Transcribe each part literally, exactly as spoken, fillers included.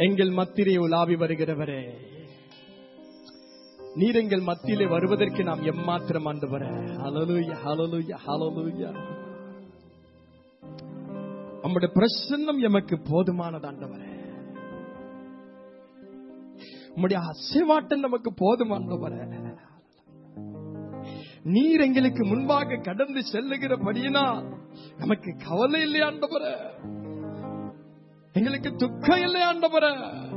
எங்கள் மத்தியிலே உலாவி வருகிறவரே, நீர் எங்கள் மத்தியிலே வருவதற்கு நாம் எம்மாத்திரம் ஆண்டவரே. ஹல்லேலூயா, ஹல்லேலூயா, ஹல்லேலூயா. நம்முடைய பிரசன்னம் எமக்கு போதுமானது ஆண்டவரே. நம்முடைய அசைவாட்டம் நமக்கு போதுமானவரே. நீர் எங்களுக்கு முன்பாக கடந்து செல்லுகிறபடியினா நமக்கு கவலை இல்லை ஆண்டவரே, எங்களுக்கு துக்கம் இல்லை ஆண்டவரே.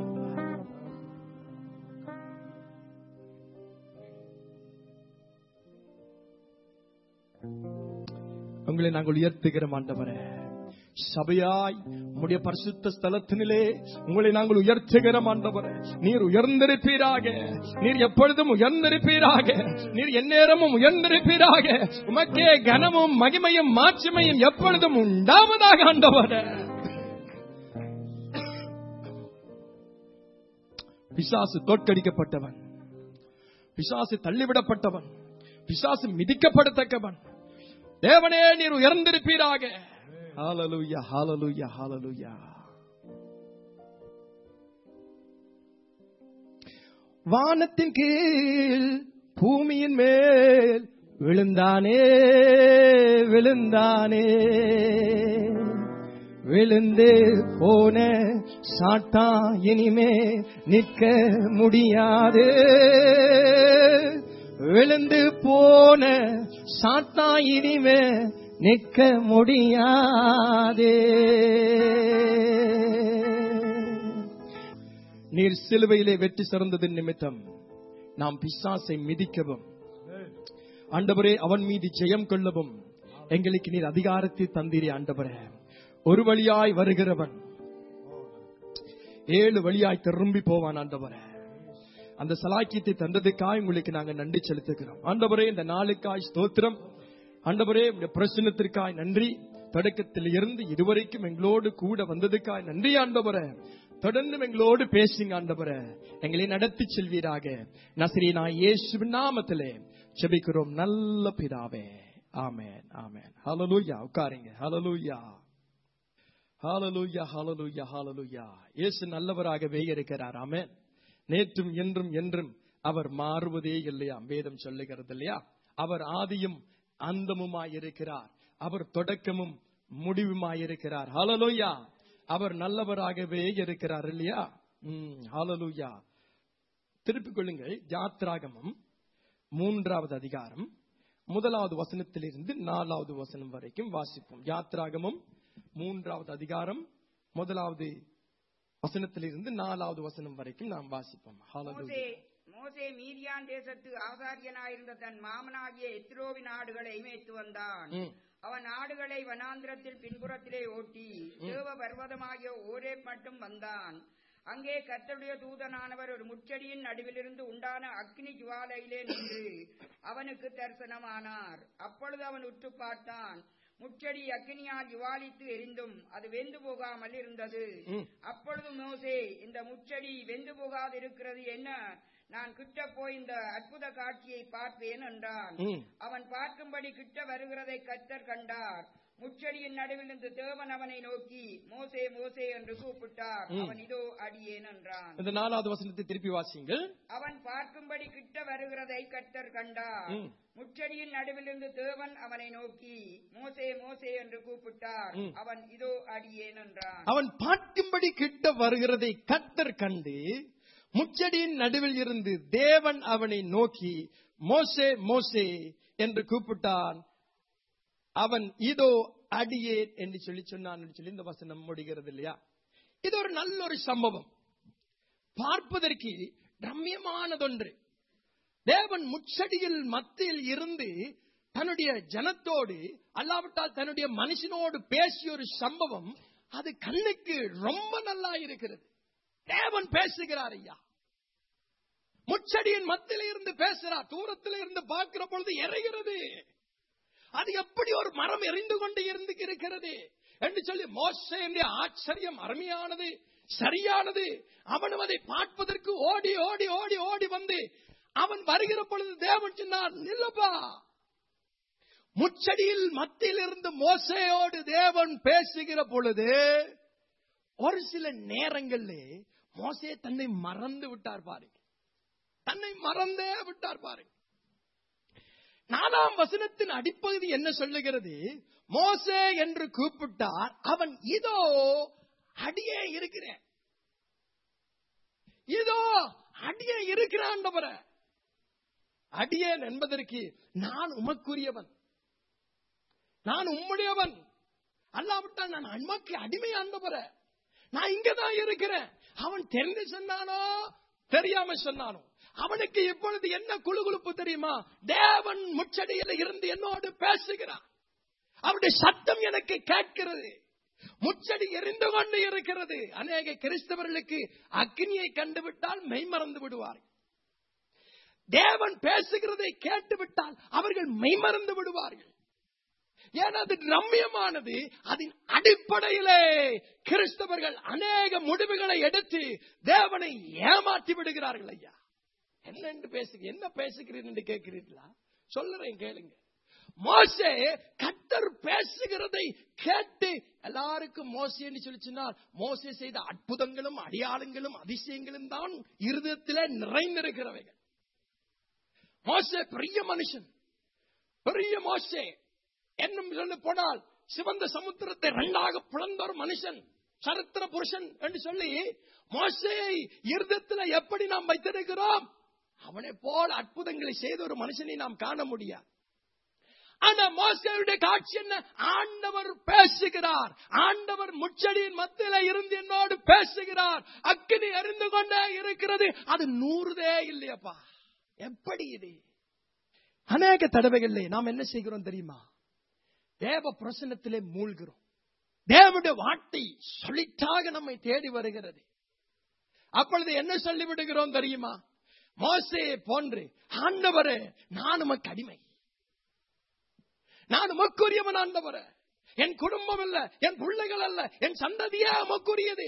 உங்களை நாங்கள் உயர்த்துகிறோம் ஆண்டவரே. சபையாய் உம்முடைய பரிசுத்த ஸ்தலத்தினிலே உங்களை நாங்கள் உயர்த்துகிறோம் ஆண்டவரே. நீர் உயர்ந்திருப்பீராக, நீர் எப்பொழுதும் உயர்ந்திருப்பீராக, நீர் எந்நேரமும் உயர்ந்திருப்பீராக. உமக்கே கனமும் மகிமையும் மாட்சிமையும் எப்பொழுதும் உண்டாவதாக ஆண்டவரே. பிசாசு தோற்கடிக்கப்பட்டவன், பிசாசு தள்ளிவிடப்பட்டவன், பிசாசு மிதிக்கப்படத்தக்கவன். தேவனே நீர் உயர்ந்திருப்பீராக. ஹல்லேலூயா, ஹல்லேலூயா, ஹல்லேலூயா. வானத்தின் கீழ் பூமியின் மேல் விழுந்தானே விழுந்தானே, விழுந்து போன சாத்தா இனிமே நிற்க முடியாது. விழுந்து போன சாத்தா இனிமே நிற்க முடியாதே. நீர் சிலுவையிலே வெற்றி சிறந்ததின் நிமித்தம் நாம் பிசாசை மிதிக்கவும் ஆண்டவரே, அவன் மீது ஜெயம் கொள்ளவும் எங்களுக்கு நீர் அதிகாரத்தை தந்தீரே ஆண்டவரே. ஒரு வழியாய் வருகிறவன் ஏழு வழியாய் திரும்பி போவான் ஆண்டவரே. அந்த சலாக்கியத்தை தந்ததுக்காய் உங்களுக்கு நாங்கள் நன்றி செலுத்துகிறோம் ஆண்டவரே. இந்த நாளுக்காய் ஸ்தோத்திரம் ஆண்டவரே. இந்த பிரசன்னத்திற்காய் நன்றி. தொடக்கத்தில் இருந்து இதுவரைக்கும் எங்களோடு கூட வந்ததுக்காய் நன்றி ஆண்டவரே. தொடர்ந்து எங்களோடு பேசுங்க ஆண்டவரே, எங்களை நடத்தி செல்வீராக. நசரீனாய் இயேசுவின் நாமத்திலே ஜெபிக்கிறோம் நல்ல பிதாவே, ஆமென், ஆமென். ஹல்லேலூயா. உட்காருங்க. ஹல்லேலூயா, ஹல்லேலூயா, ஹல்லேலூயா, ஹல்லேலூயா. இயேசு நல்லவராகவே இருக்கிறார். ஆமென். நேற்றும் என்றும் என்றும் அவர் மாறுவதே இல்லையா, வேதம் சொல்லுகிறது இல்லையா. அவர் ஆதியும் அந்தமுமாயிருக்கிறார், அவர் தொடக்கமும் முடிவுமாயிருக்கிறார். ஹல்லேலூயா. அவர் நல்லவராகவே இருக்கிறார் இல்லையா. ம், ஹல்லேலூயா. திருப்பிக் கொள்ளுங்கள். யாத்ராகமம் மூன்றாவது அதிகாரம் முதலாவது வசனத்திலிருந்து நாலாவது வசனம் வரைக்கும் வாசிப்போம். யாத்ராகமம் மூன்றாவது அதிகாரம் முதலாவது வசனத்திலிருந்து நாலாவது வசனம் வரைக்கும் நாம் வாசிப்போம். ஹல்லேலூயா. மோசே மீதியான் தேசத்து ஆசாரியனாயிருந்த தன் மாமனாகிய எத்ரோவின் ஆடுகளை மேய்த்து வந்தான். அவன் ஆடுகளை வனாந்திரத்தில் பின்புறத்திலே ஓட்டி தேவ பர்வதமாகிய ஓரேப் மட்டும் வந்தான். அங்கே கர்த்தருடைய தூதனானவர் ஒரு முச்செடியின் நடுவிலிருந்து உண்டான அக்னி ஜுவாலையிலே நின்று அவனுக்கு தரிசனமானார். அப்பொழுது அவன் உற்று பார்த்தான். முச்செடி அக்னியால் ஜுவாலித்து எரிந்தும் அது வெந்து போகாமல் இருந்தது. அப்பொழுது மோசே, இந்த முச்செடி வெந்து போகாது இருக்கிறது என்ன? நான் கிட்ட போய் இந்த அற்புத காட்சியை பார்ப்பேன் என்றான். அவன் பார்க்கும்படி கிட்ட வருகிறதை கர்த்தர் கண்டார். முச்செடியின் நடுவில் இருந்து தேவன் அவனை நோக்கி, மோசே மோசே என்று கூப்பிட்டார். அவன் இதோ அடியேன் என்றான். இந்த நாலாவது வசனத்தை திருப்பி வாசிங்கள். அவன் பார்க்கும்படி கிட்ட வருகிறதை கர்த்தர் கண்டார். முச்செடியின் நடுவில் இருந்து தேவன் அவனை நோக்கி, மோசே மோசே என்று கூப்பிட்டார். அவன் இதோ அடியேன் என்றான். அவன் பார்க்கும்படி கிட்ட வருகிறதை கர்த்தர் கண்டு முச்செடியின் நடுவில் இருந்து தேவன் அவனை நோக்கி மோசே மோசே என்று கூப்பிட்டான். அவன் இதோ அடியேன் என்று சொல்லி சொன்னான் சொல்லி இந்த வசனம் முடிகிறது இல்லையா. இது ஒரு நல்ல ஒரு சம்பவம், பார்ப்பதற்கு ரம்யமானதொன்று. தேவன் முச்செடியில் மத்தியில் இருந்து தன்னுடைய ஜனத்தோடு அல்லாவிட்டால் தன்னுடைய மனுஷனோடு பேசிய ஒரு சம்பவம். அது கண்ணுக்கு ரொம்ப நல்லா இருக்கிறது. தேவன் பேசுகிறார் ஐயா. முச்செடியின் மத்தியில் இருந்து பேசுறார். தூரத்தில் இருந்து பார்க்கிற பொழுது எரிகிறது. அது எப்படி ஒரு மரம் எரிந்து கொண்டு இருந்து இருக்கிறது என்று சொல்லி மோசேயுடைய ஆச்சரியம் அருமையானது, சரியானது. அவன் அதை பார்ப்பதற்கு ஓடி ஓடி ஓடி ஓடி வந்து அவன் வருகிற பொழுது தேவன் சொன்னார், நில்லப்பா. முச்செடியில் மத்தியில் இருந்து மோசேயோடு தேவன் பேசுகிற பொழுது ஒரு சில நேரங்களில் மோசே தன்னை மறந்து விட்டார் பாருங்க, தன்னை மறந்தே விட்டார் பாருங்க. நாலாம் வசனத்தின் அடிப்பகுதி என்ன சொல்லுகிறது? மோசே என்று கூப்பிட்டார், அவன் இதோ அடியே இருக்கிறேன், இதோ அடியே இருக்கிறான். ஆண்டவரே, அடியேன் என்பதற்கு நான் உமக்குரியவன், நான் உம்முடையவன், அல்லாவிட்டால் நான் உமக்கு அடிமை. ஆண்டவரே, நான் இங்கதான் இருக்கிறேன். அவன் தெரிந்து சொன்னானோ தெரியாம சொன்னானோ, அவனுக்கு இப்பொழுது என்ன குழுகுழுப்பு தெரியுமா? தேவன் முச்சடியில் இருந்து என்னோடு பேசுகிறான், அவருடைய சத்தம் எனக்கு கேட்கிறது, முச்சடி எரிந்து கொண்டு இருக்கிறது. அநேக கிறிஸ்தவர்களுக்கு அக்னியை கண்டுவிட்டால் மெய்மறந்து விடுவார்கள். தேவன் பேசுகிறதை கேட்டுவிட்டால் அவர்கள் மெய்மறந்து விடுவார்கள். ஏன்னா அது ரம்மியமானது. அதன் அடிப்படையிலே கிறிஸ்தவர்கள் அநேக முடிவுகளை எடுத்து தேவனை ஏமாற்றி விடுகிறார்கள். ஐயா, என்ன என்று பேசு என்ன பேசுகிறீர்கள் என்று கேட்கிறீர்களா? சொல்லுறேன் கேளுங்க. மோசே கர்த்தர் பேசுகிறதை கேட்டு எல்லாருக்கும் மோசே என்று சொல்லி சொன்னால், மோசே செய்த அற்புதங்களும் அடையாளங்களும் அதிசயங்களும் தான் இருதயத்திலே நிறைந்திருக்கிறவைகள். மோசே பெரிய மனுஷன், பெரிய மோசே என்னும் சொல்ல போனால் சிவந்த சமுத்திரத்தை இரண்டாக பிளந்த ஒரு மனுஷன், சரித்திர புருஷன் என்று சொல்லி மோசேயை இருதயத்தில் எப்படி நாம் வைத்திருக்கிறோம், அவனை போல் அற்புதங்களை செய்த ஒரு மனுஷனை நாம் காண முடியாது. ஆனா மோசேயுடைய காட்சி என்ன? ஆண்டவர் பேசுகிறார், ஆண்டவர் முச்சடியின் மத்தியில இருந்து என்னோடு பேசுகிறார், அக்கினி அறிந்து கொண்டே இருக்கிறது. அது நூறுதே இல்லையப்பா. எப்படி இது? அநேக தடவைகளிலே நாம் என்ன செய்கிறோம் தெரியுமா? தேவ பிரசன்னத்திலே மூழ்கிறோம். தேவனுடைய வார்த்தை சொல்லிட்டாக நம்மை தேடி வருகிறது. அப்பொழுது என்ன சொல்லிவிடுகிறோம் தெரியுமா? மோசேயை போன்று, ஆண்டவரே நான் உமக்கு அடிமை, நான் உமக்குரியவன். ஆண்டவரே, என் குடும்பம் அல்ல, என் பிள்ளைகள் அல்ல, என் சந்ததியே உமக்குரியது.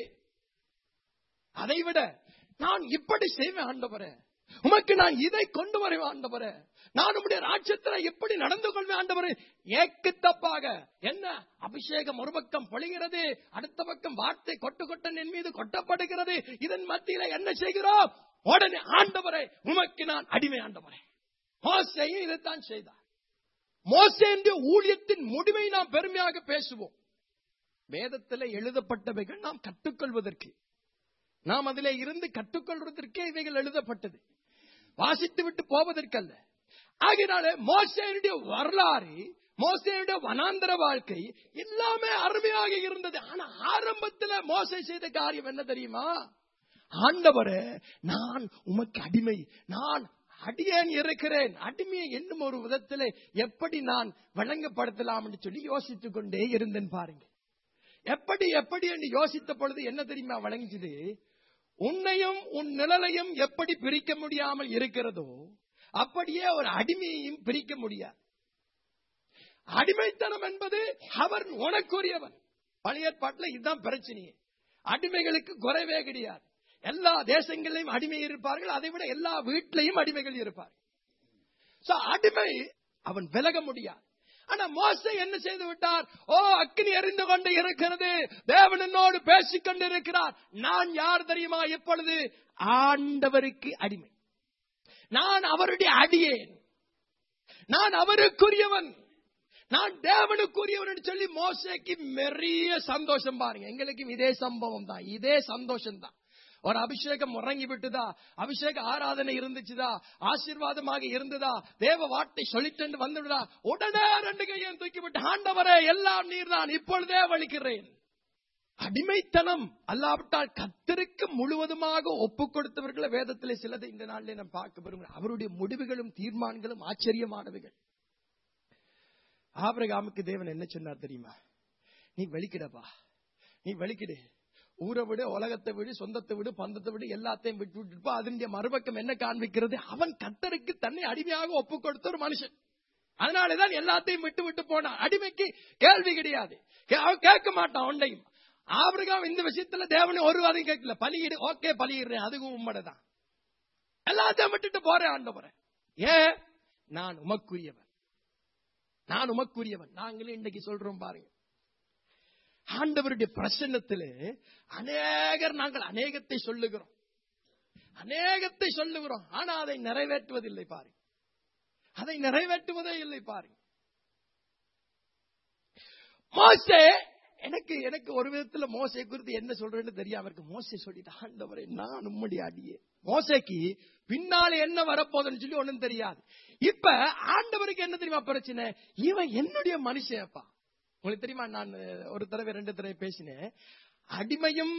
அதைவிட நான் இப்படி செய்வேன் ஆண்டவரே, உமக்கு நான் இதை கொண்டு வருவேன் ஆண்டவரே, நான் உம்முடைய ராஜ்யத்தில் எப்படி நடந்து கொள்வேன் ஆண்டவரே. ஏக்கு தப்பாக என்ன அபிஷேகம் ஒரு பக்கம் பொழிகிறது, அடுத்த பக்கம் வார்த்தை கொட்டு கொட்டன் என் மீது கொட்டப்படுகிறது. இதன் மத்தியில என்ன செய்கிறோம்? உடனே ஆண்டவரே உமக்கு நான் அடிமை. ஆண்டவரே, மோசேயும் இதைத்தான் செய்தார். மோசேயுடைய ஊழியத்தின் முடிவை நாம் பெருமையாக பேசுவோம். வேதத்தில் எழுதப்பட்டவைகள் நாம் கற்றுக்கொள்வதற்கு, நாம் அதிலே இருந்து கற்றுக்கொள்வதற்கே இவைகள் எழுதப்பட்டது, வாசித்து விட்டு போவதற்கல்ல. ஆகினாலே மோசேயுடைய வரலாறு, மோசேயுடைய வனாந்தர வாழ்க்கை எல்லாமே அருமையாக இருந்தது. ஆனா ஆரம்பத்தில் மோசே செய்த காரியம் என்ன தெரியுமா? ஆண்டவரே நான் உமக்கு அடிமை, நான் அடியேன் இருக்கிறேன். அடிமையை என்னும் ஒரு விதத்திலே எப்படி நான் வழங்கப்படுத்தலாம் என்று சொல்லி யோசித்துக் கொண்டே இருந்தேன். பாருங்க, எப்படி எப்படி என்று யோசித்த பொழுது என்ன தெரியுமா வழங்கியது? உன்னையும் உன் நிழலையும் எப்படி பிரிக்க முடியாமல் இருக்கிறதோ அப்படியே ஒரு அடிமையையும் பிரிக்க முடியாது. அடிமைத்தனம் என்பது அவர் உனக்குரியவன். பழைய ஏற்பாட்டில் இதுதான் பிரச்சனையே. அடிமைகளுக்கு குறைவே கிடையாது. எல்லா தேசங்களிலும் அடிமை இருப்பார்கள், அதை விட எல்லா வீட்டிலையும் அடிமைகள் இருப்பார்கள். அடிமை அவன் விலக முடியாது. ஆனா மோசே என்ன செய்து விட்டார்? ஓ, அக்கினி எரிந்து கொண்டு இருக்கிறது, தேவன் என்னோடு பேசிக் கொண்டு இருக்கிறார். நான் யார் தெரியுமா? எப்பொழுது ஆண்டவருக்கு அடிமை, நான் அவருடைய அடியேன், நான் அவருக்குரியவன், நான் தேவனுக்குரியவன் சொல்லி மோசேக்கு பெரிய சந்தோஷம். பாருங்க, எங்களுக்கும் இதே சம்பவம் தான், இதே சந்தோஷம் தான். ஒரு அபிஷேகம் உறங்கி விட்டுதா, அபிஷேக ஆராதனை இருந்துச்சுதா, ஆசீர்வாதமாக இருந்ததா, தேவ வார்த்தை சொல்லிட்டு வந்துவிடா, உடனே ரெண்டு கையும் தூக்கி விட்டு ஆண்டவரே எல்லாம் நீர் தான், இப்பொழுதே வலிக்கிறேன். அடிமைத்தனம் அல்லாவிட்டால் கர்த்தருக்கு முழுவதுமாக ஒப்புக் கொடுத்தவர்களை வேதத்திலே சிலதை இந்த நாளிலே நாம் பார்க்க விரும்புகிறோம். அவருடைய முடிவுகளும் தீர்மானங்களும் ஆச்சரியமானவைகள். ஆபிரகாமுக்கு தேவன் என்ன சொன்னார் தெரியுமா? நீ வலிக்கிடப்பா, நீ வலிக்கிடு, ஊரை விடு, உலகத்தை விடு, சொந்தத்தை விடு, பந்தத்தை விடு, எல்லாத்தையும் விட்டு விட்டுப்பா. அதனுடைய மறுபக்கம் என்ன காண்பிக்கிறது? அவன் கர்த்தருக்கு தன்னை அடிமையாக ஒப்புக் கொடுத்த ஒரு மனுஷன். அதனாலதான் எல்லாத்தையும் விட்டு விட்டு போனான். அடிமைக்கு கேள்வி கிடையாது, கேட்க மாட்டான் ஒன்றையும். ஆபிரகாம் இந்த விஷயத்துல தேவனை ஒரு வாரம் கேட்கல. பலியிடு, ஓகே பலியிடுறேன், அதுவும் உம்மடைதான், எல்லாத்தையும் விட்டுட்டு போறேன் ஆண்டவரே. ஏன்? நான் உமக்குரியவன், நான் உமக்குரியவன். நாங்களே இன்னைக்கு சொல்றோம் பாருங்க. ஆண்டவருடைய பிரசன்னத்திலே அநேகர் நாங்கள் அநேகத்தை சொல்லுகிறோம், அநேகத்தை சொல்லுகிறோம். ஆனா அதை நிறைவேற்றுவதில்லை பாருங்க, அதை நிறைவேற்றுவதே இல்லை பாருங்க. மோசே, எனக்கு எனக்கு ஒரு விதத்துல மோசே குறித்து என்ன சொல்றேன்னு தெரியாம இருக்கு. மோசே சொல்லிட்டு, ஆண்டவரே நான் உம்முடைய அடியே. மோசேக்கு பின்னாலே என்ன வரப்போதுன்னு சொல்லி ஒண்ணும் தெரியாது. இப்ப ஆண்டவருக்கு என்ன தெரியுமா பிரச்சனை? இவன் என்னுடைய மனுஷன்ப்பா. உங்களுக்கு தெரியுமா, நான் ஒரு தடவை ரெண்டு தடவை பேசினேன். அடிமையும்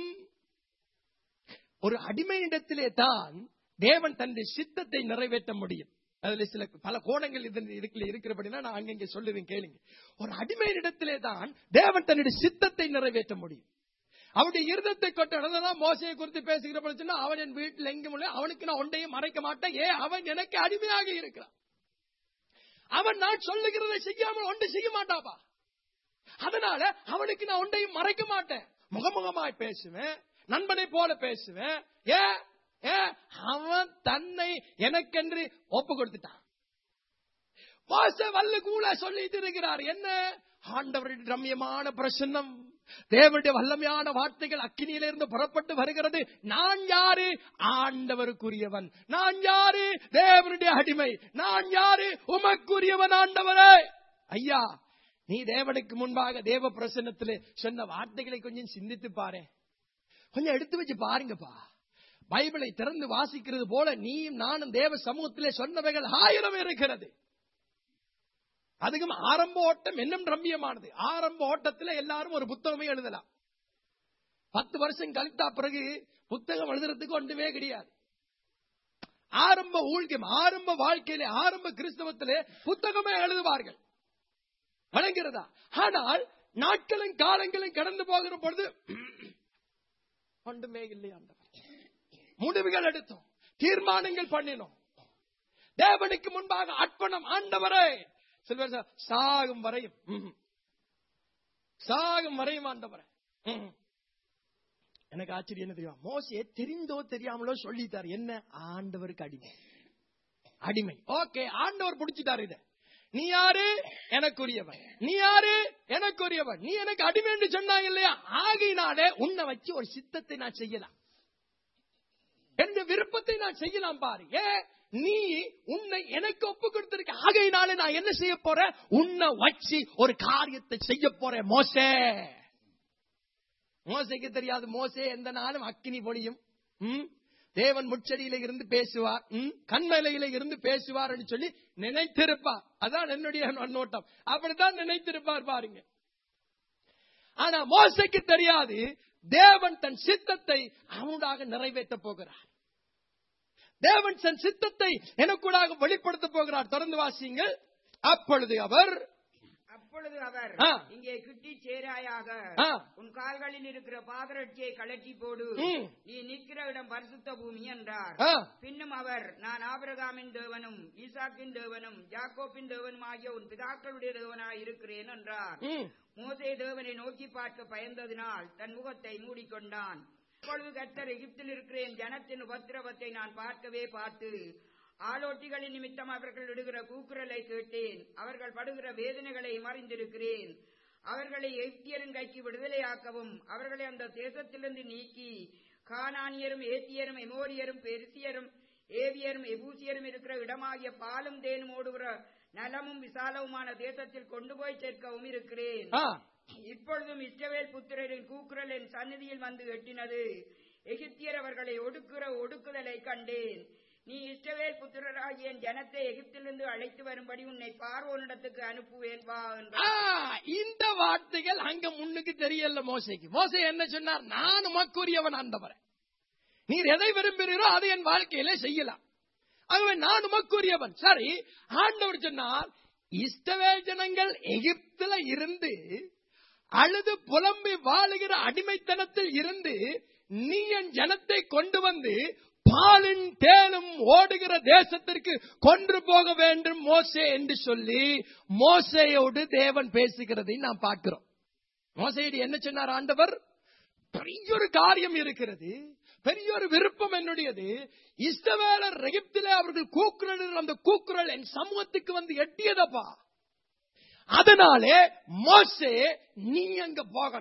ஒரு அடிமையிடத்திலே தான் தேவன் தன்னுடைய சித்தத்தை நிறைவேற்ற முடியும். அதுல சில பல கோணங்கள் இதுல இருக்கிறபடினா நான் அங்கங்க சொல்லுவேன் கேளுங்க. ஒரு அடிமையிடத்திலே தான் தேவன் தன்னுடைய சித்தத்தை நிறைவேற்ற முடியும். அவனுடைய இருதத்தை கொண்டு நடந்ததான் மோசையை குறித்து பேசுகிற போது, அவன் என் வீட்டில் எங்கும் இல்லை, அவனுக்கு நான் ஒன்றையும் மறைக்க மாட்டேன். ஏ, அவன் எனக்கு அடிமையாக இருக்கிறான். அவன் நான் சொல்லுகிறதை செய்யாமல் ஒன்று செய்ய மாட்டாப்பா. அதனால அவனுக்கு நான் ஒன்றையும் மறைக்க மாட்டேன். முகமுகமாய் பேசுவேன், நண்பனை போல பேசுவேன். ஏ அவன் தன்னை எனக்கென்று ஒப்பு கொடுத்துட்டான். மோசே வல்லு கூட சொல்லிட்டு இருக்கிறார். என்ன? ஆண்டவருடைய ரம்யமான பிரசன்னம், தேவனுடைய வல்லமையான வார்த்தைகள் அக்கினியிலிருந்து புறப்பட்டு வருகிறது. நான் யாரு? ஆண்டவருக்குரியவன். நான் யாரு? தேவனுடைய அடிமை. நான் யாரு? உமக்குரியவன் ஆண்டவரே. ஐயா, நீ தேவனுக்கு முன்பாக தேவ பிரசன்னத்திலே சொன்ன வார்த்தைகளை கொஞ்சம் சிந்தித்து பாரு, கொஞ்சம் எடுத்து வச்சு பாருங்கப்பா. பைபிளை திறந்து வாசிக்கிறது போல நீயும் நானும் தேவ சமூகத்திலே சொன்னவைகள் ஆயிரம் இருக்கிறது. அதுக்கும் ஆரம்ப ஓட்டம் என்னும் ரம்யமானது. ஆரம்ப ஓட்டத்தில் எல்லாரும் ஒரு புத்தகமே எழுதலாம். பத்து வருஷம் கழித்தா பிறகு புத்தகம் எழுதுறதுக்கு ஒன்றுமே கிடையாது. ஆரம்ப ஊழியம், ஆரம்ப வாழ்க்கையிலே, ஆரம்ப கிறிஸ்தவத்திலே புத்தகமே எழுதுவார்கள். வழங்குகிறதா? ஆனால் நாட்களும் காலங்களும் கடந்து போகிற பொழுது ஒன்றுமே இல்லை. ஆண்டவர் முடிவுகள் எடுத்தோம், தீர்மானங்கள் பண்ணினோம், தேவனுக்கு முன்பாக அர்ப்பணம். ஆண்டவரே, சிலர் சாகும் வரையும் சாகும் வரையும் ஆண்டவரே. எனக்கு ஆச்சரியம் என்ன தெரியும், மோசே தெரிந்தோ தெரியாமலோ சொல்லிட்டார். என்ன? ஆண்டவருக்கு அடிமை. அடிமை. ஓகே, ஆண்டவர் பிடிச்சிட்டாரு. இத நீ யாரு? எனக்குரியவன். நீ யாரு? எனக்குரியவன். நீ எனக்கு அடிமை என்று சொன்னாங்க இல்லையா? ஆகையினாலே உன்னை வச்சு ஒரு சித்தத்தை நான் செய்யலாம், என்ற விருப்பத்தை நான் செய்யலாம் பாரு. ஏ, நீ உன்னை எனக்கு ஒப்பு கொடுத்திருக்க. ஆகையினாலே நான் என்ன செய்ய போறேன்? உன்னை வச்சு ஒரு காரியத்தை செய்ய போறேன். மோசே, மோசைக்கு தெரியாது மோசே எந்த நாளும் அக்கினி பொழியும், தேவன் முச்சடியில இருந்து பேசுவார், கண்மலையில இருந்து பேசுவார் என்று சொல்லி நினைத்திருப்பார். அதான் என்னுடைய நோட்டம். அப்படித்தான் நினைத்திருப்பார் பாருங்க. ஆனா மோசைக்கு தெரியாது, தேவன் தன் சித்தத்தை அவனுடாக நிறைவேற்ற போகிறார். தேவன் தன் சித்தத்தை எனக்கூடாக வெளிப்படுத்த போகிறார். தொடர்ந்து வாசியுங்கள். அப்பொழுது அவர் அப்பொழுது அவர் இங்கே கிட்டி சேராயாக, உன் கால்களில் இருக்கிற பாதரட்சியை கழற்றி போடு, நீ நிற்கிற இடம் பரிசுத்த பூமி என்றார். பின்னும் அவர், நான் ஆபிரகாமின் தேவனும் ஈசாக்கின் தேவனும் யாக்கோப்பின் தேவனும் ஆகிய உன் பிதாக்களுடைய தேவனாய் இருக்கிறேன் என்றார். மோசே தேவனை நோக்கி பார்க்க பயந்ததினால் தன் முகத்தை மூடிக்கொண்டான். அப்பொழுது கர்த்தர், எகிப்தில் இருக்கிற என் ஜனத்தின் உபத்திரவத்தை நான் பார்க்கவே பார்த்து ஆலோட்டிகளின் நிமித்தம் அவர்கள் இடுகிற கூக்குரலை கேட்டேன். அவர்கள் படுகிற வேதனைகளை மறைந்திருக்கிறேன். அவர்களை எகிப்தியரின் கைக்கு விடுதலையாக்கவும் அவர்களை அந்த தேசத்திலிருந்து நீக்கி கானானியரும் ஏத்தியரும் எமோரியரும் பெரிசியரும் ஏவியரும் எபூசியரும் இருக்கிற இடமாகிய பாலும் தேனும் ஓடுகிற நலமும் விசாலவுமான தேசத்தில் கொண்டு போய் சேர்க்கவும் இருக்கிறேன். இப்பொழுதும் இஸ்ரவேல் புத்திரரின் கூக்குரல் என் சந்நிதியில் வந்து எட்டினது. எகிப்தியர் அவர்களை ஒடுக்குற ஒடுக்குதலை கண்டேன். நீ இஸ்ரவேல் புத்திரராகிய என் ஜனத்தை எகிப்திலிருந்து அழைத்து வரும்படி உன்னை பார்வோனிடத்துக்கு அனுப்புவேன் வா என்றார். இந்த வார்த்தைகள் அங்க முன்னுக்கு தெரியல மோசைக்கு. மோசே என்ன சொன்னார்? நான் உமக்குரியவன் ஆண்டவரே, நீர் எதை விரும்புகிறீரோ அதை என் வாழ்க்கையில செய்யலாம். ஆகவே நான் உமக்குரியவன். சரி, ஆண்டவர் சொன்னார், இஸ்ரவேல் ஜனங்கள் எகிப்துல இருந்து அழுது புலம்பி வாழுகிற அடிமைத்தனத்தில் இருந்து நீ என் ஜனத்தை கொண்டு வந்து பாலின் தேனும் ஓடுகிற தேசத்திற்கு கொண்டு போக வேண்டும் மோசே என்று சொல்லி மோசேயோடு தேவன் பேசுகிறதை நாம் பார்க்கிறோம். மோசேயோடு என்ன சொன்னார் ஆண்டவர்? பெரிய ஒரு காரியம் இருக்கிறது, பெரிய ஒரு விருப்பம் என்னுடையது. இஸ்ரவேலர் எகிப்திலே அவர்கள் கூக்குரல், அந்த கூக்குரல் என் சமூகத்துக்கு வந்து எட்டியதப்பா. அதனாலே மோசே நீ அங்க போகணும்.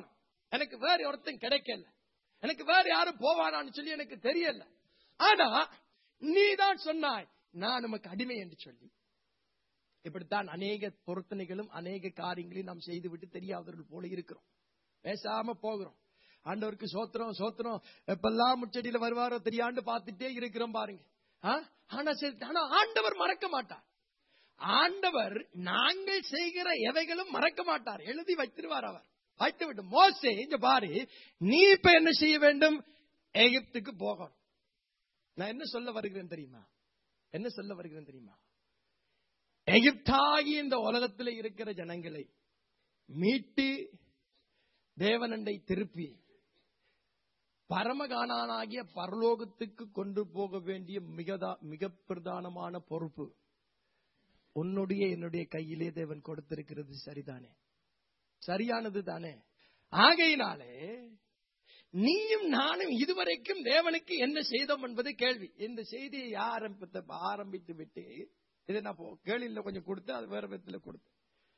எனக்கு வேற ஒருத்தன் கிடைக்கல, எனக்கு வேற யாரும் போவானான்னு சொல்லி எனக்கு தெரியல. ஆனா நீதான் சொன்னாய் நான் நமக்கு அடிமை என்று சொல்லி. இப்படித்தான் அநேக பொருத்தனைகளும் அநேக காரியங்களையும் நாம் செய்துவிட்டு தெரியாதவர்கள் போல இருக்கிறோம், பேசாம போகிறோம். ஆண்டவருக்கு சோத்திரம் சோத்திரம் எப்பெல்லாம் முச்சடியில வருவாரோ தெரியாண்டு பார்த்துட்டே இருக்கிறோம் பாருங்க. ஆனா சரி, ஆனா ஆண்டவர் மறக்க மாட்டார். ஆண்டவர் நாங்கள் செய்கிற எவைகளும் மறக்க மாட்டார், எழுதி வைத்திருவார். அவர் வைத்து விட்டு மோசே இங்க பாரு, நீ இப்ப என்ன செய்ய வேண்டும், எகிப்துக்கு போகணும். நான் என்ன சொல்ல வருகிறேன் தெரியுமா, என்ன சொல்ல வருகிறேன் தெரியுமா, எகிப்தாகி இந்த உலகத்தில் இருக்கிற ஜனங்களை மீட்டு தேவனண்டை திருப்பி பரமகானாகிய பரலோகத்துக்கு கொண்டு போக வேண்டிய மிகதா மிக பிரதானமான பொறுப்பு உன்னுடைய என்னுடைய கையிலே தேவன் கொடுத்திருக்கிறது. சரிதானே, சரியானது தானே. ஆகையினாலே நீயும் நானும் இதுவரைக்கும் தேவனுக்கு என்ன செய்தோம் என்பது கேள்வி. இந்த செய்தியை ஆரம்பித்த ஆரம்பித்து விட்டு இதை நான் கேள்வியில கொஞ்சம் கொடுத்து அது வேற விதத்துல கொடுத்து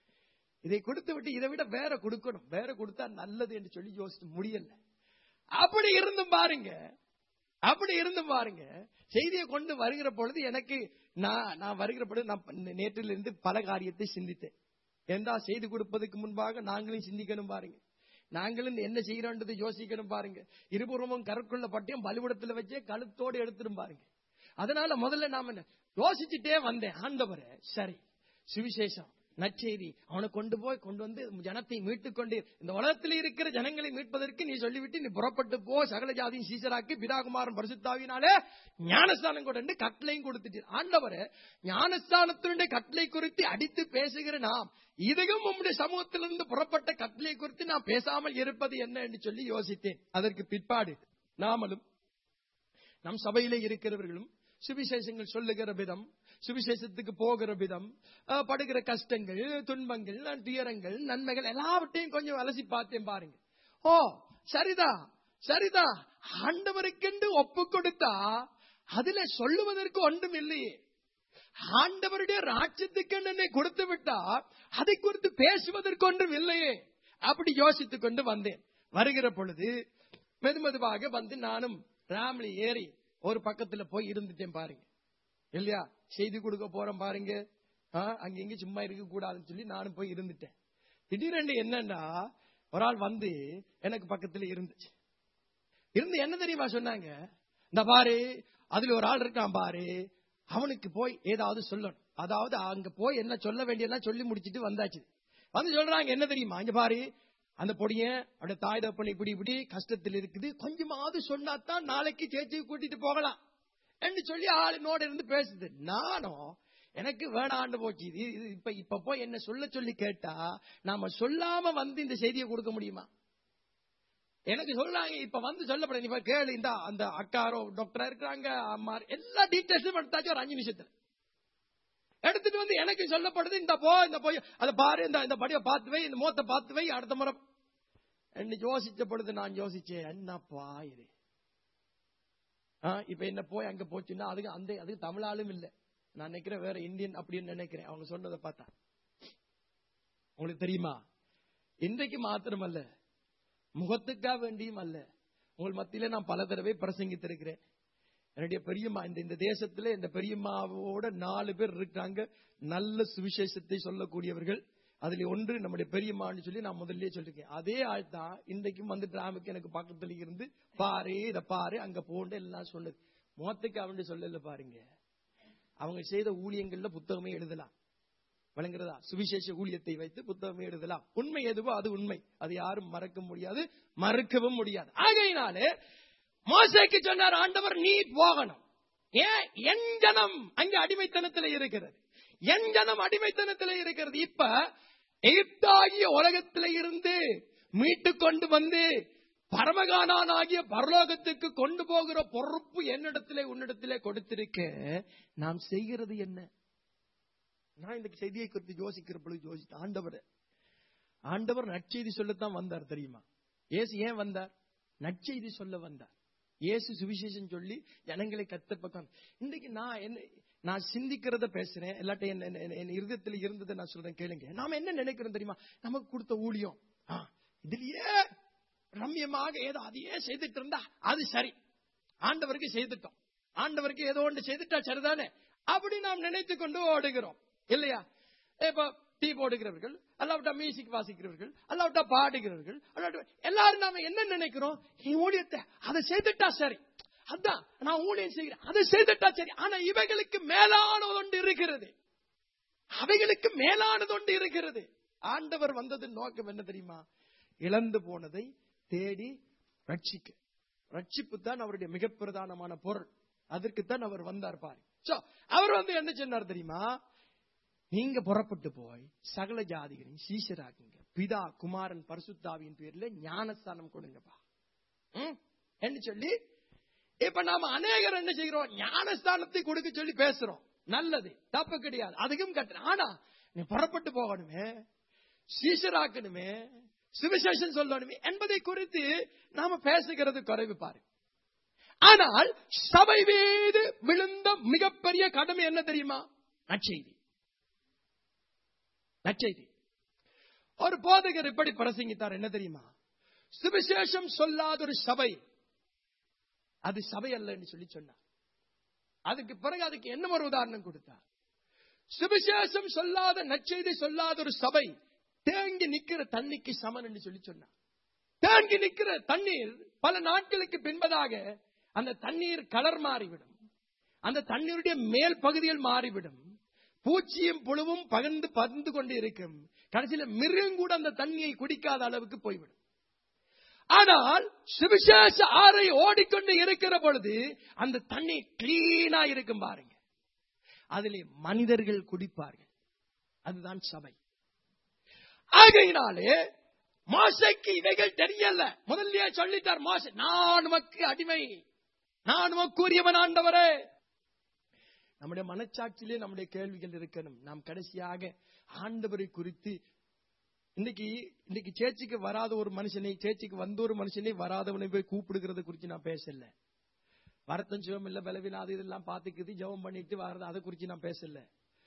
இதை கொடுத்து விட்டு இதை விட வேற கொடுக்கணும், வேற கொடுத்தா நல்லது என்று சொல்லி யோசிச்சு முடியல. அப்படி இருந்தும் பாருங்க, அப்படி இருந்தும் பாருங்க, செய்தியை கொண்டு வருகிற பொழுது எனக்கு நான் நான் வருகிற பொழுது நான் நேற்றிலிருந்து பல காரியத்தை சிந்தித்தேன். ஏண்டா செய்தி கொடுப்பதற்கு முன்பாக நாங்களும் சிந்திக்கணும் பாருங்க, நாங்களும் என்ன செய்யறோன்றது யோசிக்கணும் பாருங்க. இருபுறமும் கருக்குள்ள பட்டியம் பலிபடத்துல வச்சே கழுத்தோடு எடுத்துடும் பாருங்க. அதனால முதல்ல நாம என்ன யோசிச்சுட்டே வந்தேன், ஆண்டவரே சரி சுவிசேஷம் நற்செய்தி அவனை கொண்டு போய் கொண்டு வந்து ஜனத்தை மீட்டுக் கொண்டு இந்த உலகத்தில் இருக்கிற ஜனங்களை மீட்பதற்கு நீ சொல்லிவிட்டு நீ புறப்பட்டு போ, சகல ஜாதியும் சீசராக்கி பிதாகுமாரன் பரிசுத்தாவினாலே ஞானஸ்தானம் கொண்டு கட்டளையும் கொடுத்துட்டு. ஆண்டவரே ஞானஸ்தானத்தினுடைய கட்டளை குறித்து அடித்து பேசுகிற நாம் இதுவும் உம்முடைய சமூகத்திலிருந்து புறப்பட்ட கட்டளை குறித்து நான் பேசாமல் இருப்பது என்ன என்று சொல்லி யோசித்தேன். அதற்கு பிற்பாடு நாமளும் நம் சபையிலே இருக்கிறவர்களும் சுவிசேஷங்கள் சொல்லுகிற விதம், சுவிசேஷத்துக்கு போகிற விதம், படுகிற கஷ்டங்கள், துன்பங்கள், துயரங்கள், நன்மைகள் எல்லாவற்றையும் கொஞ்சம் அலசி பார்த்தேன் பாருங்க. ஓ சரிதா சரிதா, ஆண்டவருக்கென்று ஒப்பு கொடுத்தா அதுல சொல்லுவதற்கு ஒன்றும் இல்லையே. ஆண்டவருடைய ராஜ்யத்துக்கு என்னை கொடுத்து விட்டா அதை குறித்து பேசுவதற்கு ஒன்றும் இல்லையே. அப்படி யோசித்துக் கொண்டு வந்தேன். வருகிற பொழுது மெதுமெதுவாக வந்து நானும் ராம்லி ஏறி ஒரு பக்கத்துல போய் இருந்துட்டேன் பாருங்க. இல்லையா, செய்தி கொடுக்க போறேன் பாருங்க, அங்க இங்க சும்மா இருக்க கூடாதுன்னு சொல்லி நானும் போய் இருந்துட்டேன். திடீரென்று என்னன்னா ஒரு ஆள் வந்து எனக்கு பக்கத்துல இருந்துச்சு. இருந்து என்ன தெரியுமா சொன்னாங்க, இந்த பாரு அதுல ஒரு ஆள் இருக்கான் பாரு, அவனுக்கு போய் ஏதாவது சொல்லணும். அதாவது அங்க போய் என்ன சொல்ல வேண்டியதெல்லாம் சொல்லி முடிச்சிட்டு வந்தாச்சு. வந்து சொல்றாங்க என்ன தெரியுமா, இங்க பாரு அந்த பொடிய அவட தாய் தப்பனை இப்படி இப்படி கஷ்டத்தில் இருக்குது, கொஞ்சமாவது சொன்னாதான் நாளைக்கு சேச்சியை கூட்டிட்டு போகலாம் என்று சொல்லி ஆளுநோட இருந்து பேசுது. நானும் எனக்கு வேணாண்டு போச்சு. இது இப்ப இப்ப போய் என்ன சொல்ல சொல்லி கேட்டா நாம சொல்லாம வந்து இந்த செய்தியை கொடுக்க முடியுமா? எனக்கு சொல்றாங்க இப்ப வந்து சொல்லப்பட நீ கேளு, இந்த அந்த அக்காரோ டாக்டரா இருக்கிறாங்க, அம்மா எல்லா டீட்டெயில்ஸும் எடுத்தாச்சு ஒரு அஞ்சு நிமிஷத்துல எடுத்துட்டு வந்து எனக்கு சொல்லப்படுது, இந்த போ இந்த போய் அதை பாரு, இந்த இந்த படியை பார்த்து வை, இந்த மூத்த பார்த்து வை, அடுத்த முறை என்ன யோசிச்ச பொழுது நான் யோசிச்சேன், என்னப்பா இது இப்ப என்ன போய் அங்க போச்சுன்னா அதுக்கு அந்த அதுக்கு தமிழாலும் இல்லை, நான் நினைக்கிறேன் வேற இந்தியன் அப்படின்னு நினைக்கிறேன். அவங்க சொன்னதை பார்த்தா உங்களுக்கு தெரியுமா, இன்றைக்கு மாத்திரம் அல்ல முகத்துக்கா வேண்டியும் அல்ல, உங்கள் மத்தியில நான் பல தடவை பிரசங்கித்திருக்கிறேன். என்னுடைய பெரியம்மா இந்த இந்த தேசத்துல இந்த பெரியம்மாவோட நாலு பேர் இருக்காங்க, நல்ல சுவிசேஷத்தை சொல்லக்கூடியவர்கள். அதுல ஒன்று நம்முடைய பெரியம்மான்னு சொல்லி நான் முதல்ல சொல்லிருக்கேன். அதே ஆள் தான் இன்றைக்கும் வந்து டிராமுக்கு எனக்கு பக்கத்துல இருந்து பாரு இத பாரு அங்க போண்டு எல்லாம் சொன்னது. முகத்துக்கு அவன் சொல்லல பாருங்க, அவங்க செய்த ஊழியங்கள்ல புத்தகமே எழுதலாம், வழங்குறதா சுவிசேஷ ஊழியத்தை வைத்து புத்தகமே எழுதலாம். உண்மை எதுவோ அது உண்மை, அது யாரும் மறக்க முடியாது, மறுக்கவும் முடியாது. ஆகையினாலே மோசேக்கு சொன்னார் ஆண்டவர் நீ போகணும். ஏன், என் ஜனம் அங்க அடிமைத்தனத்தில் இருக்கிறது, என் ஜனம் அடிமைத்தனத்தில் இருக்கிறது. இப்ப எகிப்தாகிய உலகத்தில இருந்து மீட்டு கொண்டு வந்து பரமகானாகிய பரலோகத்துக்கு கொண்டு போகிற பொறுப்பு என்னிடத்திலே உன்னிடத்திலே கொடுத்திருக்க, நாம் செய்கிறது என்ன? நான் இந்த செய்தியை குறித்து யோசிக்கிற பொழுது யோசித்த ஆண்டவர் ஆண்டவர் நற்செய்தி சொல்லத்தான் வந்தார் தெரியுமா. இயேசு ஏன் வந்தார்? நற்செய்தி சொல்ல வந்தார். இயேசு சுவிசேஷம் சொல்லி ஜனங்களை கத்த பக்கம். இன்னைக்கு நான் என்ன நான் சிந்திக்கிறத பேசுறேன், எல்லாத்தையும் என் இருதயத்தில் இருந்ததை நான் சொல்றேன் கேளுங்க. நாம என்ன நினைக்கிறோம் தெரியுமா, நமக்கு கொடுத்த ஊழியம் இதுலயே ரம்யமாக ஏதோ அதையே செய்துட்டு இருந்தா அது சரி, ஆண்டவருக்கு செய்துட்டோம், ஆண்டவருக்கு ஏதோ ஒன்று செய்துட்டா சரிதானே அப்படி நாம் நினைத்து கொண்டு ஓடுகிறோம் இல்லையா? இப்ப டீ போடுகிறவர்கள், அல்லாவிட்டா மியூசிக் வாசிக்கிறவர்கள், அல்லாவிட்டா பாடுகிறவர்கள், எல்லாரும் நாம என்ன நினைக்கிறோம்? ஊழியத்தை அதை செய்துட்டா சரி, அதான் நான் ஊழியம் செய்கிறேன், அதை செய்துட்டா சரி. ஆனா இவைகளுக்கு மேலானது ஒன்று இருக்கிறது, அவைகளுக்கு மேலானது ஒன்று இருக்கிறது. ஆண்டவர் வந்தது நோக்கம் என்ன தெரியுமா? இழந்து போனதை தேடி ரட்சிக்க. ரட்சிப்பு தான் அவருடைய மிக பிரதானமான பொருள். அதற்குத்தான் அவர் வந்தார் பாரு. அவர் வந்து என்ன சொன்னார் தெரியுமா? நீங்க புறப்பட்டு போய் சகல ஜாதிகளையும் சீஷராக்குங்க, பிதா குமாரன் பரிசுத்தாவியின் பேர்ல ஞானஸ்தானம் கொடுங்கப்பா என்று சொல்லி. இப்ப நாம அநேகர் என்ன செய்கிறோம்? ஞானஸ்தானத்தை கொடுக்க சொல்லி பேசுறோம். நல்லது, தப்பு கிடையாது, அதுக்கும் கட்டுற. ஆனா நீ புறப்பட்டு போகணுமே, சீஷராக்கணுமே, சுவிசேஷம் சொல்லணுமே என்பதை குறித்து நாம பேசுகிறது குறைவு பாரு. ஆனால் சபை மீது விழுந்த மிகப்பெரிய கடமை என்ன தெரியுமா? நற்செய்தி. நற்செய்தி. ஒரு போதகர் இப்படி பிரசங்கித்தார், என்ன தெரியுமா? சுவிசேஷம் சொல்லாத ஒரு சபை அது சபை அல்ல என்று சொல்லி சொன்னார். அதுக்கு பிறகு அதுக்கு என்ன ஒரு உதாரணம் கொடுத்தார்? சுவிசேஷம் சொல்லாத, நற்செய்தி சொல்லாத ஒரு சபை தேங்கி நிக்கிற தண்ணிக்கு சமன் என்று சொல்லி சொன்னார். தேங்கி நிக்கிற தண்ணீர் பல நாட்களுக்கு பின்பதாக அந்த தண்ணீர் கலர் மாறிவிடும், அந்த தண்ணீருடைய மேல் பகுதியில் மாறிவிடும், பூச்சியும் புழுவும் பகிர்ந்து பறந்து கொண்டு இருக்கும், கடைசியில் மிருகம் கூட அந்த தண்ணியை குடிக்காத அளவுக்கு போய்விடும். ஆனால் சுவிசேஷ ஆறை ஓடிக்கொண்டு இருக்கிற பொழுது அந்த தண்ணி கிளீனா இருக்கும் பாருங்க, அதிலே மனிதர்கள் குடிப்பார்கள். அதுதான் சபை. ஆகையினாலே மோசேக்கு இவைகள் தெரியல, முதல்லயே சொல்லிட்டார் மோசே, நான் உமக்கு அடிமை, நான் உமக்கு உரியவன் ஆண்டவரே. நம்முடைய மனச்சாட்சியிலே நம்முடைய கேள்விகள் இருக்கணும். நாம் கடைசியாக ஆண்டவரை குறித்து இன்னைக்கு இன்னைக்கு சேர்ச்சிக்கு வராத ஒரு மனுஷனை, சேர்ச்சிக்கு வந்த ஒரு மனுஷனை வராதவனை போய் கூப்பிடுகிறத குறித்து நான் பேசல. வரத்தம் சிவம் இல்ல, பலவீனம் அது இதெல்லாம் பார்த்துக்குது, ஜெபம் பண்ணிட்டு வர்றது, அதை குறித்து நான் பேசல.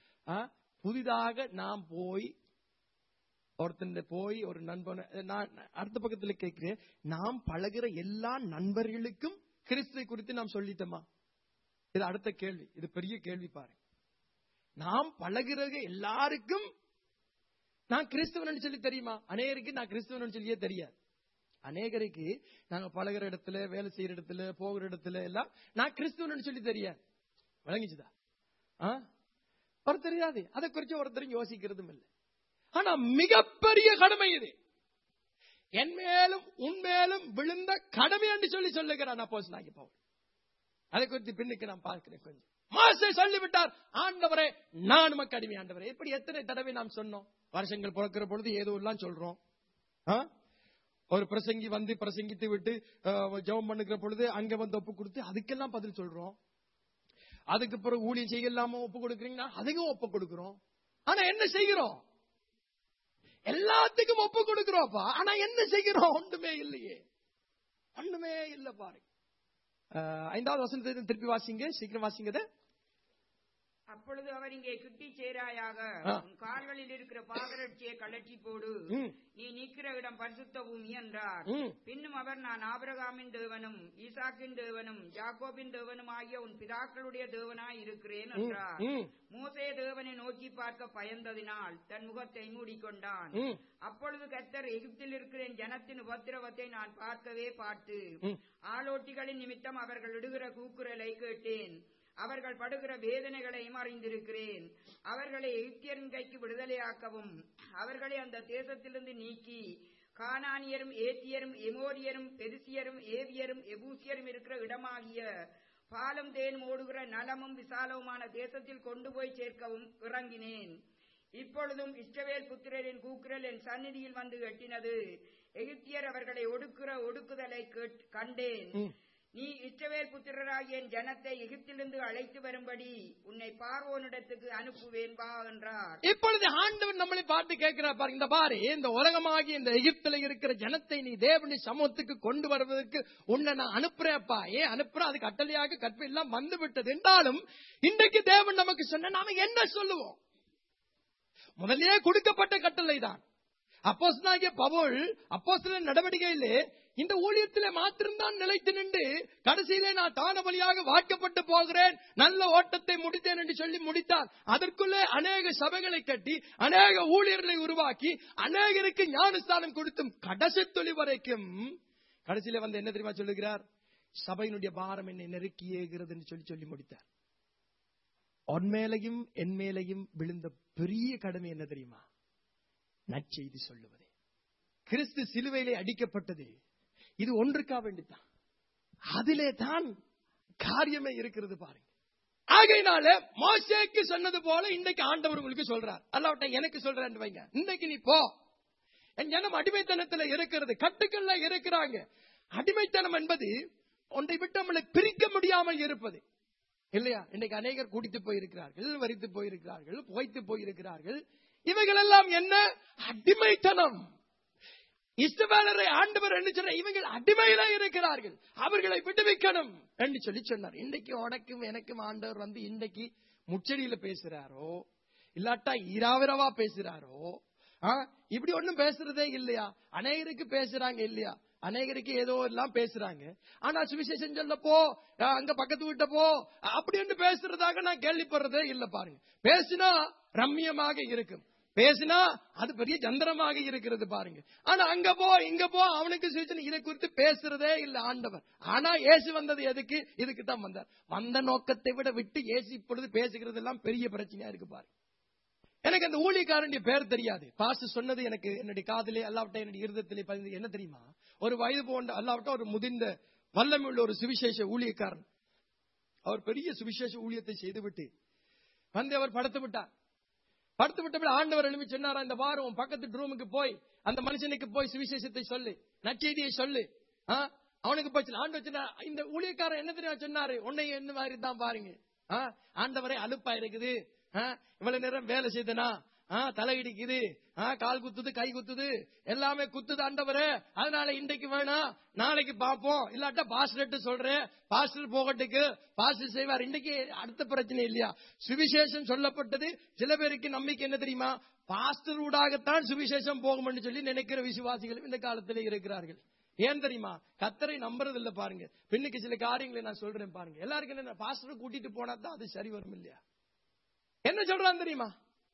புதிதாக நாம் போய் ஒருத்தன் போய் ஒரு நண்பன், நான் அடுத்த பக்கத்துல கேட்கிறேன், நாம் பழகிற எல்லா நண்பர்களுக்கும் கிறிஸ்துவை குறித்து நாம் சொல்லிட்டோமா? இது அடுத்த கேள்வி. இது பெரிய கேள்வி பாரு. நாம் பழகிற எல்லாருக்கும் நான் கிறிஸ்தவன் சொல்லி தெரியுமா? அநேகருக்கு நான் கிறிஸ்தவன் சொல்லியே தெரியாது. அநேகருக்கு நாங்க பழகிற இடத்துல, வேலை செய்யற இடத்துல, போகிற இடத்துல எல்லாம் நான் கிறிஸ்தவன் சொல்லி தெரியாது. விளங்கிச்சுதா? ஒரு தெரியாது. அதை குறித்து ஒருத்தரும் யோசிக்கிறதும் இல்லை. ஆனா மிகப்பெரிய கடமை இது. என் மேலும் உன்மேலும் விழுந்த கடமை என்று சொல்லி சொல்லுகிறான் அப்போஸ்தலனாகிய பவுல். அதை குறித்து பின்னுக்கு நான் பார்க்கிறேன். கொஞ்சம் மோசே சொல்லிவிட்டார், ஆண்டவரே நான் உமக்கு அடிமை ஆண்டவரே. இப்படி எத்தனை தடவை நாம் சொன்னோம்? வருஷங்கள் பிறக்கிற பொழுது ஏதோ எல்லாம் சொல்றோம். ஒரு பிரசங்கி வந்து பிரசங்கித்து விட்டு ஜெபம் பண்ணுகிற பொழுது அங்க வந்து ஒப்பு கொடுத்து அதுக்கெல்லாம் பதில் சொல்றோம். அதுக்கு பிறகு ஊழியம் செய்யலாமோ ஒப்பு கொடுக்குறீங்கன்னா அதுக்கும் ஒப்பு கொடுக்கிறோம். ஆனா என்ன செய்கிறோம்? எல்லாத்துக்கும் ஒப்பு கொடுக்கிறோம்ப்பா. ஆனா என்ன செய்கிறோம்? ஒன்றுமே இல்லையே, ஒன்றுமே இல்லை பாருங்க. ஐந்தாவது வசனத்தை திருப்பி வாசிங்க, சீக்கிரம் வாசிங்க. அப்பொழுது அவர் இங்கே கிட்டி சேராயாக, உன் கால்களில் இருக்கிற பாதரட்சியை கழற்றி போடு, நீ நிற்கிற இடம் பரிசுத்த பூமி என்றார். பின்னும் அவர், நான் ஆபிரகாமின் தேவனும் ஈசாக்கின் தேவனும் யாக்கோபின் தேவனும் ஆகிய உன் பிதாக்களுடைய தேவனாய் இருக்கிறேன் என்றார். மோசே தேவனை நோக்கி பார்க்க பயந்ததினால் தன் முகத்தை மூடிக்கொண்டான். அப்பொழுது கர்த்தர், எகிப்தில் இருக்கிற ஜனத்தின் உபத்திரவத்தை நான் பார்க்கவே பார்த்து ஆளோட்டிகளின் நிமித்தம் அவர்கள் இடுகிற கூக்குரலை கேட்டேன். அவர்கள் படுகிற வேதனைகளையும் அறிந்திருக்கிறேன். அவர்களை எகிப்தியரின் கைக்கு விடுதலையாக்கவும் அவர்களை அந்த தேசத்திலிருந்து நீக்கி கானானியரும் ஏத்தியரும் எமோரியரும் பெரிசியரும் ஏவியரும் எபூசியரும் இருக்கிற இடமாகிய பாலும் தேன் ஓடுகிற நலமும் விசாலவுமான தேசத்தில் கொண்டு போய் சேர்க்கவும் இறங்கினேன். இப்பொழுதும் இஸ்ரவேல் புத்திரரின் கூக்குரல் என் சந்நிதியில் வந்து எட்டினது. எகிப்தியர் அவர்களை ஒடுக்குற ஒடுக்குதலை கண்டேன். நீ இஸ்ரவேல் புத்திரராகிய என் ஜனத்தை எகிப்திலிருந்து அழைத்து வரும்படி உன்னை பார்வோனிடத்துக்கு அனுப்புவேன் வா என்றார். இப்பொழுது ஆண்டவர் நம்மளை பார்த்து கேட்கிறார் பாரு, இந்த பாரு, இந்த உலகமாகி இந்த எகிப்தில இருக்கிற ஜனத்தை நீ தேவனுடைய சமூகத்துக்கு கொண்டு வருவதற்கு உன்னை நான் அனுப்புறேப்பா. ஏன் அனுப்புற? அது கட்டளையாக கற்பு எல்லாம் வந்து விட்டது என்றாலும் இன்றைக்கு தேவன் நமக்கு சொன்ன நாம என்ன சொல்லுவோம்? முதலே கொடுக்கப்பட்ட கட்டளை தான். அப்போஸ்தலனாகிய பவுல் அப்போஸ்தலர் நடவடிக்கையிலே இந்த ஊழியத்திலே மாத்திரம்தான் நிலைத்து நின்று கடைசியிலே நான் தான வழியாக வாக்கப்பட்டு போகிறேன், நல்ல ஓட்டத்தை முடித்தேன் என்று சொல்லி முடித்தார். அதற்குள்ளே அநேக சபைகளை கட்டி அநேக ஊழியர்களை உருவாக்கி அநேகருக்கு ஞானஸ்தானம் கொடுத்தும் கடைசி துளி வரைக்கும் கடைசியில வந்து என்ன தெரியுமா சொல்லுகிறார்? சபையினுடைய பாரம் என்னை நெருக்கி ஏகிறது என்று சொல்லி சொல்லி முடித்தார். உன்மேலையும் என் மேலையும் விழுந்த பெரிய கடமை என்ன தெரியுமா? நற்செய்தி சொல்லுவதே. கிறிஸ்து சிலுவையிலே அடிக்கப்பட்டது இது ஒன்றுக்கா வேண்டித்தான். அதிலே தான் காரியமே இருக்கிறது பாருங்க. ஆகையினால மோசேக்கு சொன்னது போல இன்றைக்கு ஆண்டவர் உங்களுக்கு சொல்றார். அல்லாஹ் எனக்கு சொல்றேன் வைங்க, இன்றைக்கு நீ போ. என் ஜனம் அடிமைத்தனத்துல இருக்கிறது, கட்டுக்கள்ல இருக்கிறாங்க. அடிமைத்தனம் என்பது ஒன்றை விட்டு நம்மளை பிரிக்க முடியாமல் இருப்பது இல்லையா? இன்னைக்கு அநேகர் குடித்து போயிருக்கிறார்கள், வரித்து போயிருக்கிறார்கள், புகைத்து போயிருக்கிறார்கள். இவைகள் எல்லாம் என்ன? அடிமைத்தனம். இஸ்ரவேலரை ஆண்டவர் என்ன சொல்ற? இவங்கள் அடிமையில இருக்கிறார்கள், அவர்களை விடுவிக்கணும் என்று சொல்லி சொன்னார். இன்றைக்கு உனக்கும் எனக்கும் ஆண்டவர் வந்து இன்றைக்கு முச்சடியில பேசுறாரோ இல்லாட்டா ஈராவிரவா பேசுறாரோ, இப்படி ஒண்ணும் பேசுறதே இல்லையா? அநேகருக்கு பேசுறாங்க இல்லையா? அநேகருக்கு ஏதோ எல்லாம் பேசுறாங்க. ஆனா சுவிசேஷம் சொல்ல போ, அங்க பக்கத்து வீட்ட போ அப்படின்னு பேசுறதாக நான் கேள்விப்படுறதே இல்ல. பாருங்க, பேசினா ரம்மியமாக இருக்கும், பேசினா அது பெரிய சந்திரமாக இருக்கிறது பாருங்க. ஆனா அங்க போ இங்க போ அவனுக்கு சுவிசேஷம் இதை குறித்து பேசுறதே இல்ல ஆண்டவர். ஆனா இயேசு வந்தது எதுக்கு? இதுக்கு தான் வந்தார். வந்த நோக்கத்தை விட விட்டு இயேசு இப்பொழுது பேசுகிறது எல்லாம் பெரிய பிரச்சனையா இருக்கு பாருங்க. எனக்கு அந்த ஊழியக்காரனுடைய பேர் தெரியாது. பாஸ்டர் சொன்னது எனக்கு என்னுடைய காதிலே அல்லாவிட்ட என்னுடைய இருதயத்திலே பதிந்தது என்ன தெரியுமா? ஒரு வயது போன்ற அல்லாவிட்ட ஒரு முதிர்ந்த வல்லமை உள்ள ஒரு சுவிசேஷ ஊழியக்காரன். அவர் பெரிய சுவிசேஷ ஊழியத்தை செய்துவிட்டு வந்து அவர் படுத்து விட்டார். படுத்து விட்ட ஆண்டவர் எழுப்பி சொன்னாரா, இந்த வாரம் உன் பக்கத்து ரூமுக்கு போய் அந்த மனுஷனுக்கு போய் சுவிசேஷத்தை சொல்லு, நற்செய்தியை சொல்லு. அவனுக்கு போய் ஆண்டு இந்த ஊழியக்காரன் என்ன தெரியும் சொன்னாரு? உன்னை என்ன மாதிரி தான் பாருங்க, ஆண்டவரை அலுப்பா இருக்குது, இவ்வளவு நேரம் வேலை செய்தனா, தலை இடிக்குது, கால் குத்துது, கை குத்துது, எல்லாமே குத்துது ஆண்டவரே, அதனால இன்றைக்கு வேணாம், நாளைக்கு பாப்போம், இல்லாட்டா பாஸ்டர் சொல்றேன், பாஸ்டர் போகட்டுக்கு பாஸ்டர் செய்வார். இன்றைக்கு அடுத்த பிரச்சனை இல்லையா? சுவிசேஷம் சொல்லப்பட்டது. சில பேருக்கு நம்பிக்கை என்ன தெரியுமா? பாஸ்டர் ஊடாகத்தான் சுவிசேஷம் போகும் என்று சொல்லி நினைக்கிற விசுவாசிகளும் இந்த காலத்தில் இருக்கிறார்கள். ஏன் தெரியுமா? கர்த்தரை நம்புறது இல்ல பாருங்க. பின்னுக்கு சில காரியங்களை நான் சொல்றேன் பாருங்க. எல்லாருக்கும் என்ன, பாஸ்டரை கூட்டிட்டு போனா தான் அது சரி வரும் இல்லையா? என்ன சொல்றான் தெரியுமா?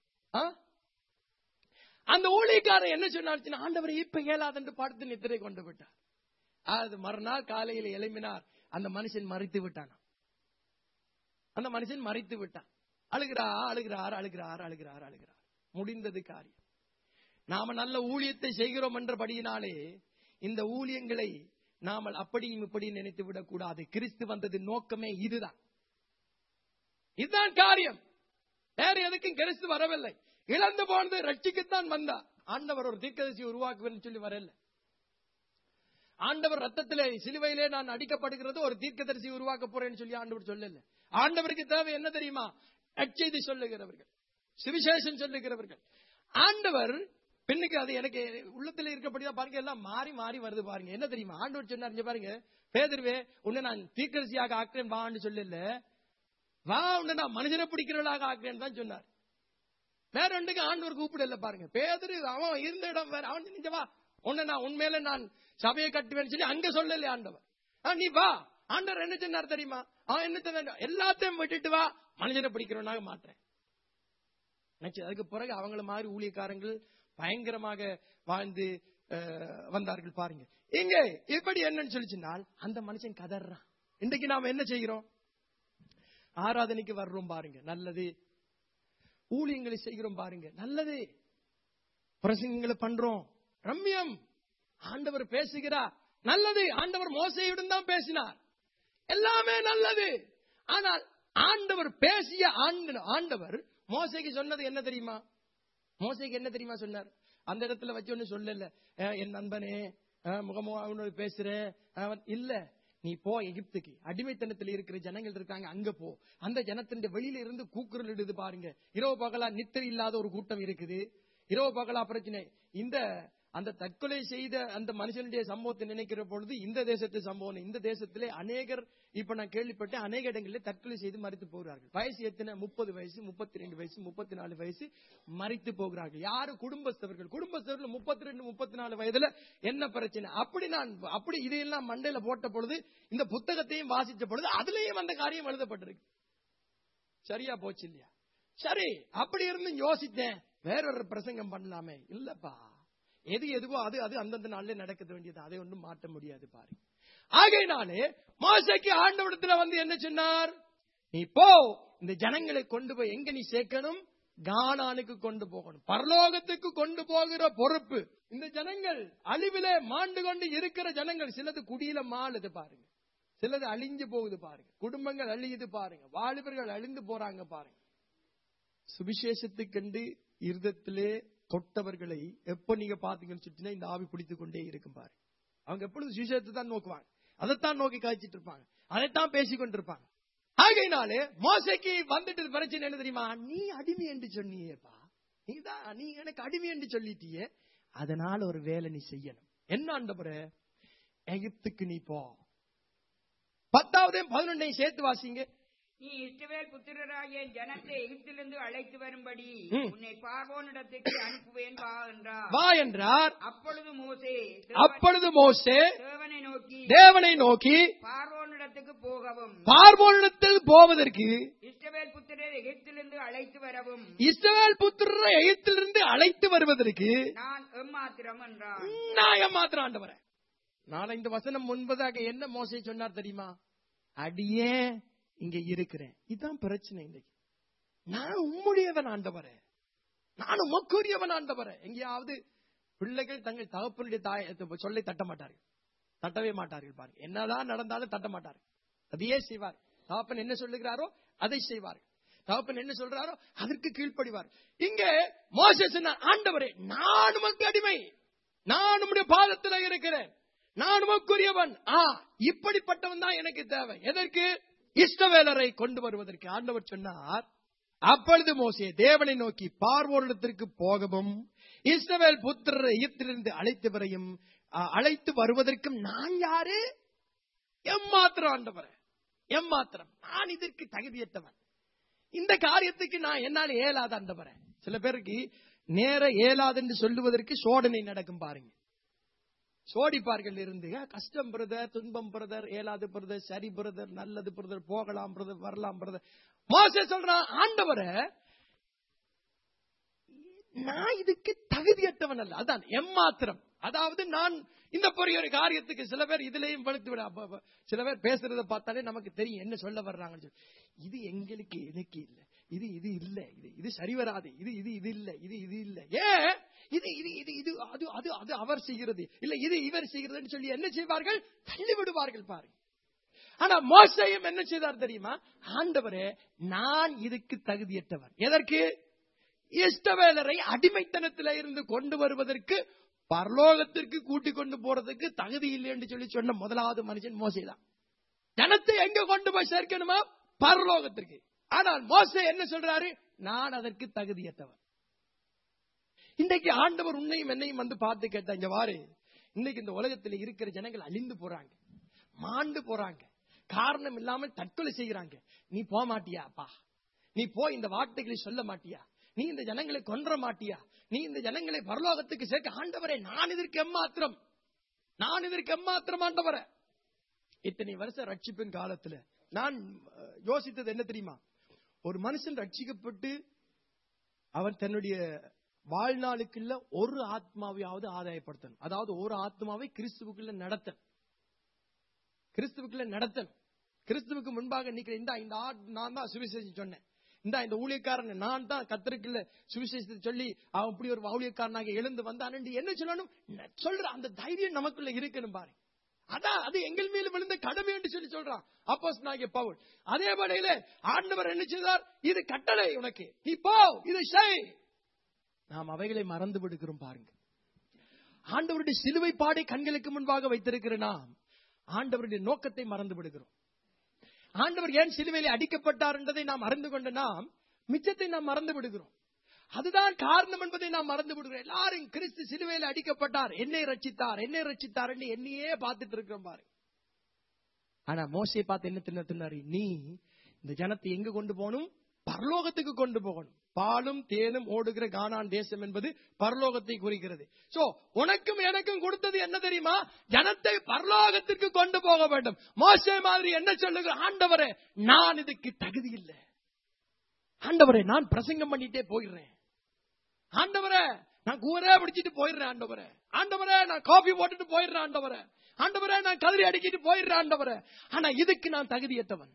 அந்த ஊழியக்காரன் என்ன சொன்னார்? ஆண்டவரை இப்ப இயலாதென்று படுத்து நித்திரை கொண்டு விட்டார். அது மறுநாள் காலையில் எழுப்பினார், அந்த மனுஷன் மறித்து விட்டான். அந்த மனுஷன் மறித்து விட்டான். அழுகிறா அழுகிறார் அழுகிறார் அழுகிறார் அழுகிறார். முடிந்தது காரியம். நாம நல்ல ஊழியத்தை செய்கிறோம் என்றபடியினாலே இந்த ஊழியங்களை நாம அப்படியும் இப்படி நினைத்து விடக் கூடாது. கிறிஸ்து வந்தது நோக்கமே இதுதான். இதுதான் காரியம். வேற எதுக்கும் கிறிஸ்து வரவில்லை. இழந்து போனது ரட்சிக்கத்தான் வந்தார். ஆண்டவர் ஒரு தீர்க்கதரிசி உருவாக்குவேன் சொல்லி வரல. ஆண்டவர் ரத்தத்திலே சிலுவையிலே நான் அடிக்கப்படுகிறது ஒரு தீர்க்கதரிசி உருவாக்க போறேன்னு சொல்லி ஆண்டவர் சொல்லல. ஆண்டவருக்கு தேவை என்ன தெரியுமா? நற்செய்தி சொல்லுகிறவர்கள், சுவிசேஷம் சொல்லுகிறவர்கள். ஆண்டவர் பின்னுக்கு அது எனக்கு உள்ளத்துல இருக்கப்படிதான் பாருங்க, எல்லாம் மாறி மாறி வருது பாருங்க. என்ன தெரியுமா ஆண்டவர் சொன்னார் பாருங்க, பேதுருவே உன்னை நான் தீர்க்கதரிசியாக ஆக்குறேன் வான்னு சொல்லல, வா உன்னை நான் மனுஷனை பிடிக்கிறவளாக ஆக்குறேன்னு தான் சொன்னார். வேற ஒன்றுக்கு ஆண்டவர் கூப்பிடல பாருங்க. பேதுரு அவன் இருந்த இடம் வேற, அவன் நினைச்சவா உன்னை நான் உண்மையில நான் சபையை கட்டுவேன்னு சொல்லி அங்க சொல்லல ஆண்டவர். நீ வா. ஆண்டவர் என்ன சொன்னார் தெரியுமா? அவன் என்ன சொன்ன, எல்லாத்தையும் விட்டுட்டு வா, மனுஷனை பிடிக்கிறவனாக மாற்றேன். அதுக்கு பிறகு அவங்கள மாதிரி ஊழியக்காரங்கள் பயங்கரமாக வாழ்ந்து வந்தார்கள் பாருங்க. இங்க இப்படி என்னன்னு சொல்லிச்சுனால் அந்த மனுஷன் கதறான். இன்றைக்கு நாம என்ன செய்கிறோம்? ஆராதனைக்கு வர்றோம் பாருங்க, நல்லது. ஊழியங்களை செய்கிறோம் பாருங்க, நல்லது. பிரசங்கங்களை பண்றோம், ரம்யம். ஆண்டவர் பேசுகிறார், நல்லது. ஆண்டவர் மோசேயுடன் தான் பேசினார், எல்லாமே நல்லது. ஆனால் ஆண்டவர் பேசிய ஆண்டவர் மோசேக்கு சொன்னது என்ன தெரியுமா? மோசேக்கு என்ன தெரியுமா சொன்னார்? அந்த இடத்துல வச்சு ஒண்ணு சொல்லல, என் நண்பனே முகமோ அவனோட பேசுற இல்ல, நீ போ எகிப்துக்கு, அடிமைத்தனத்தில் இருக்கிற ஜனங்கள் இருக்காங்க, அங்க போ. அந்த ஜனத்தின் வெளியில இருந்து கூக்குரல் இடுது பாருங்க. இரவு பகலா நித்திரை இல்லாத ஒரு கூட்டம் இருக்குது. இரவு பகலா பிரச்சனை. இந்த அந்த தற்கொலை செய்த அந்த மனுஷனுடைய சம்பவத்தை நினைக்கிற பொழுது இந்த தேசத்து சம்பவம், இந்த தேசத்திலே அநேகர் இப்ப நான் கேள்விப்பட்டேன், அநேக இடங்களில் தற்கொலை செய்து மரித்து போகிறார்கள். வயசு எத்தனை? முப்பது வயசு, முப்பத்தி ரெண்டு வயசு, முப்பத்தி நாலு வயசு மரித்து போகிறார்கள். யாரு? குடும்பஸ்தவர்கள். குடும்பஸ்தவர்கள் முப்பத்தி ரெண்டு முப்பத்தி நாலு வயதுல என்ன பிரச்சனை? அப்படி நான் அப்படி இதையெல்லாம் மண்டையில போட்ட பொழுது, இந்த புத்தகத்தையும் வாசிச்ச பொழுது அதுலயும் அந்த காரியம் எழுதப்பட்டிருக்கு. சரியா போச்சு இல்லையா? சரி, அப்படி இருந்து யோசித்தேன், வேறொரு பிரசங்கம் பண்ணலாமே. இல்லப்பா, எது எதுவோ அது அது அந்தந்த நாள்ல நடக்க வேண்டியது, அதை ஒன்றும் மாற்ற முடியாது பாரு. ஆகையினாலே மோசேக்கு ஆண்டவரிடத்துல வந்து என்ன சொன்னார்? நீ போ, இந்த ஜனங்களை கொண்டு போய் எங்க நீ சேர்க்கணும்? கானானுக்கு கொண்டு போகணும், பரலோகத்துக்கு கொண்டு போகிற பொறுப்பு. இந்த ஜனங்கள் அழிவிலே மாண்டு கொண்டு இருக்கிற ஜனங்கள். சிலது குடியில மாளுது பாருங்க, சிலது அழிஞ்சு போகுது பாருங்க, குடும்பங்கள் அழியுது பாருங்க, வாலிபர்கள் அழிந்து போறாங்க பாருங்க. சுவிசேஷத்துக்கண்டு இருதத்திலே தொட்டவர்களை எப்ப நீங்க பாத்தீங்கன்னு சுற்றினா இந்த ஆவி பிடித்துக் கொண்டே இருக்கும் பாரு. அவங்க எப்பொழுது சுவிசேஷத்தை தான் நோக்குவாங்க, அதைத்தான் நோக்கி காய்ச்சிட்டு இருப்பாங்க, அதைத்தான் பேசிக் கொண்டிருப்பாங்க. ஆகையினாலே மோசேக்கு வந்துட்டு பிரச்சனை என்ன தெரியுமா? நீ அடிமை என்று சொன்னியேப்பா, நீதான் நீ எனக்கு அடிமை என்று சொல்லிட்டியே, அதனால ஒரு வேலை நீ செய்யணும். என்ன ஆண்டவரே? எகிப்துக்கு நீ போ. பத்தாவது பதினொன்னையும் சேர்த்து வாசிங்க. நீ இஸ்ரவேல் புத்திரராகிய ஜனத்தை எகிப்திலிருந்து அழைத்து வரும்படி உன்னை பார்வோனிடத்துக்கு அனுப்புவேன் வா என்றார். வா என்றார். அப்பொழுது மோசே அப்பொழுது மோசே தேவனை நோக்கி தேவனை நோக்கி பார்வோனிடத்துக்கு போகவும், பார்வோனிடத்தில் போவதற்கு, இஸ்ரவேல் புத்திரரை எகிப்திலிருந்து அழைத்து வரவும், இஸ்ரவேல் புத்திரரை எகிப்திலிருந்து அழைத்து வருவதற்கு நான் எம்மாத்திரம் என்றார். நான் எம்மாத்திரம் ஆண்டவரே. நான் இந்த வசனம் முன்பதாக என்ன மோசே சொன்னார் தெரியுமா? அடியே இங்க இருக்கிறேன், இதுதான் பிரச்சனை. இன்னைக்கு நான் உம்முடையவன் ஆண்டவரே, நான் உமக்குரியவன் ஆண்டவரே. எங்கேயாவது பிள்ளைகள் தங்கள் தகப்பனுடைய தாய் சொல்லை தட்ட மாட்டார்கள், தட்டவே மாட்டார்கள் பாருங்க. என்னதான் நடந்தாலும் தட்ட மாட்டார்கள், அதையே செய்வார். தகப்பன் என்ன சொல்லுகிறாரோ அதை செய்வார்கள், தகப்பன் என்ன சொல்றாரோ அதற்கு கீழ்ப்படிவார். இங்க மோசே சொன்னார், ஆண்டவரே நான் உமக்கு அடிமை, நான் உம்முடைய பாதத்தில் இருக்கிறேன், நான் உமக்குரியவன். ஆ இப்படிப்பட்டவன் தான் எனக்கு தேவை. எதற்கு? இஸ்ரவேலரை கொண்டு வருவதற்கு. ஆண்டவர் சொன்னார், அப்பொழுது மோசே தேவனை நோக்கி பார்வோனிடத்திற்கு போகவும், இஸ்ரவேல் புத்திரரை எகிப்திலிருந்து அழைத்து வரையும் அழைத்து வருவதற்கும் நான் யாரு? எம்மாத்திரம் ஆண்டவரே, எம்மாத்திரம். நான் இதற்கு தகுதியற்றவன், இந்த காரியத்துக்கு நான் என்னால் ஏலாத ஆண்டவரே. சில பேருக்கு நேர ஏலாது என்று சொல்லுவதற்கு சோதனை நடக்கும் பாருங்க. சோடிப்பார்கள் இருந்து கஷ்டம் பிரதர், துன்பம் பிரதர், ஏலாது பிரதர், சரி பிரதர், நல்லது பிரதர், போகலாம் பிரதர், வரலாம் பிரதர். மோசே சொல்றான், ஆண்டவரே நான் இதுக்கு தகுதியற்றவன் அல்ல, அதான் எம்மாத்திரம். அதாவது நான் இந்த பொறிய ஒரு காரியத்துக்கு சில பேர் இதுலயும் வலுத்து விட, சில பேர் பேசுறத பார்த்தாலே நமக்கு தெரியும் என்ன சொல்ல வர்றாங்க. இது எங்களுக்கு எனக்கு இல்ல, இது இது இல்ல, இது இது சரி வராது, இது இது இது இல்ல, இது இது இல்ல, ஏன் இது இது இது இது அது அது அது அவர் செய்கிறது இல்ல, இது இவர் செய்கிறதுன்னு சொல்லி என்ன செய்வார்கள்? தள்ளி விடுவார்கள் பாருங்க. ஆனா மோசேயும் என்ன செய்தார் தெரியுமா? ஆண்டவரே நான் இதுக்கு தகுதியற்றவர். எதற்கு? இஸ்ரவேலரை அடிமைத்தனத்தில இருந்து கொண்டு வருவதற்கு, பரலோகத்திற்கு கூட்டிக் கொண்டு போறதுக்கு தகுதி இல்லை என்று சொல்லி சொன்ன முதலாவது மனுஷன் மோசே தான். ஜனத்தை எங்க கொண்டு போய் சேர்க்கணுமா? பரலோகத்திற்கு. ஆனால் மோசே என்ன சொல்றாரு? நான் அதற்கு தகுதியற்றவர். இன்றைக்கு ஆண்டவர் உன்னையும் என்னையும் வந்து பார்த்து கேட்டா, இங்க வாரு, இன்னைக்கு இந்த உலகத்தில் இருக்கிற ஜனங்கள் அழிந்து போறாங்க, மாண்டு போறாங்க, காரணம் இல்லாமல் தற்கொலை செய்கிறாங்க. நீ போக மாட்டியாப்பா? நீ போய் இந்த வார்த்தைகளை சொல்ல மாட்டியா? நீ இந்த ஜனங்களை கொன்ற மாட்டியா? நீ இந்த ஜனங்களை பரலோகத்துக்கு சேர்க்க, ஆண்டவரே நான் இதற்கு எம்மாத்திரம், நான் இதற்கு எம்மாத்திரம் ஆண்டவரே. இத்தனை வருஷம் ரட்சிப்பின் காலத்துல நான் யோசித்தது என்ன தெரியுமா? ஒரு மனுஷன் ரட்சிக்கப்பட்டு அவன் தன்னுடைய வாழ்நாளுக்குள்ள ஒரு ஆத்மாவையாவது ஆதாயப்படுத்தணும். அதாவது ஒரு ஆத்மாவை கிறிஸ்துவுக்குள்ள நடத்தணும், கிறிஸ்துவுக்குள்ள நடத்தணும். கிறிஸ்துவுக்கு முன்பாக நிக்கிற இந்த நான் தான் சுவிசேஷம் சொன்னேன், இந்த இந்த ஊழியக்காரன் நான் தான் கர்த்தருக்குள்ள சுவிசேஷத்தை சொல்லி அவன் இப்படி ஒரு ஊழியக்காரனாக எழுந்து வந்தான் என்று என்ன சொல்லணும் சொல்ற அந்த தைரியம் நமக்குள்ள இருக்கணும் பாரு. அதான் அது எங்கள் மேல விழுந்த கடமை என்று சொல்லி சொல்றான் அப்போஸ்தலனாகிய பவுல். அதே வேளையிலே ஆண்டவர் என்ன செய்தார்? இது கட்டளை உனக்கு, நீ போ, இதை செய். நாம் அவைகளை மறந்து விடுகிறோம் பாருங்க. ஆண்டவருடைய சிலுவை பாடை கண்களுக்கு முன்பாக வைத்திருக்கிற நாம் ஆண்டவருடைய நோக்கத்தை மறந்து விடுகிறோம். ஆண்டவர் ஏன் சிலுவையிலே அடிக்கப்பட்டார் என்பதை நாம் அறிந்து கொண்ட நாம் மிச்சத்தை நாம் மறந்து விடுகிறோம். அதுதான் காரணம் என்பதை நாம் மறந்து விடுகிறோம். எல்லாரும் கிறிஸ்து சிலுவையில் அடிக்கப்பட்டார், என்னை ரட்சித்தார், என்னை ரட்சித்தார் என்று என்னையே பார்த்துட்டு இருக்கிறோம் பாரு. ஆனா மோசே பார்த்து என்ன தின்ன தின்னாரு, நீ இந்த ஜனத்தை எங்க கொண்டு போகணும்? பரலோகத்துக்கு கொண்டு போகணும். பாலும் தேனும் ஓடுகிற கானான் தேசம் என்பது பரலோகத்தை குறிக்கிறது. சோ உனக்கும் எனக்கும் கொடுத்தது என்ன தெரியுமா? ஜனத்தை பரலோகத்திற்கு கொண்டு போக வேண்டும். மோசே மாதிரி என்ன சொல்லுகிற, ஆண்டவரே நான் இதுக்கு தகுதி இல்லை, ஆண்டவரே நான் பிரசங்கம் பண்ணிட்டே போயிடுறேன், ஆண்டவரே நான் கூரே பிடிச்சிட்டு போயிடுறேன், ஆண்டவரே ஆண்டவரே நான் காபி போட்டுட்டு போயிடுறேன், ஆண்டவரே ஆண்டவரே நான் கதறி அடிக்கிட்டு போயிடுறேன், ஆண்டவரே ஆனா இதுக்கு நான் தகுதியற்றவன்.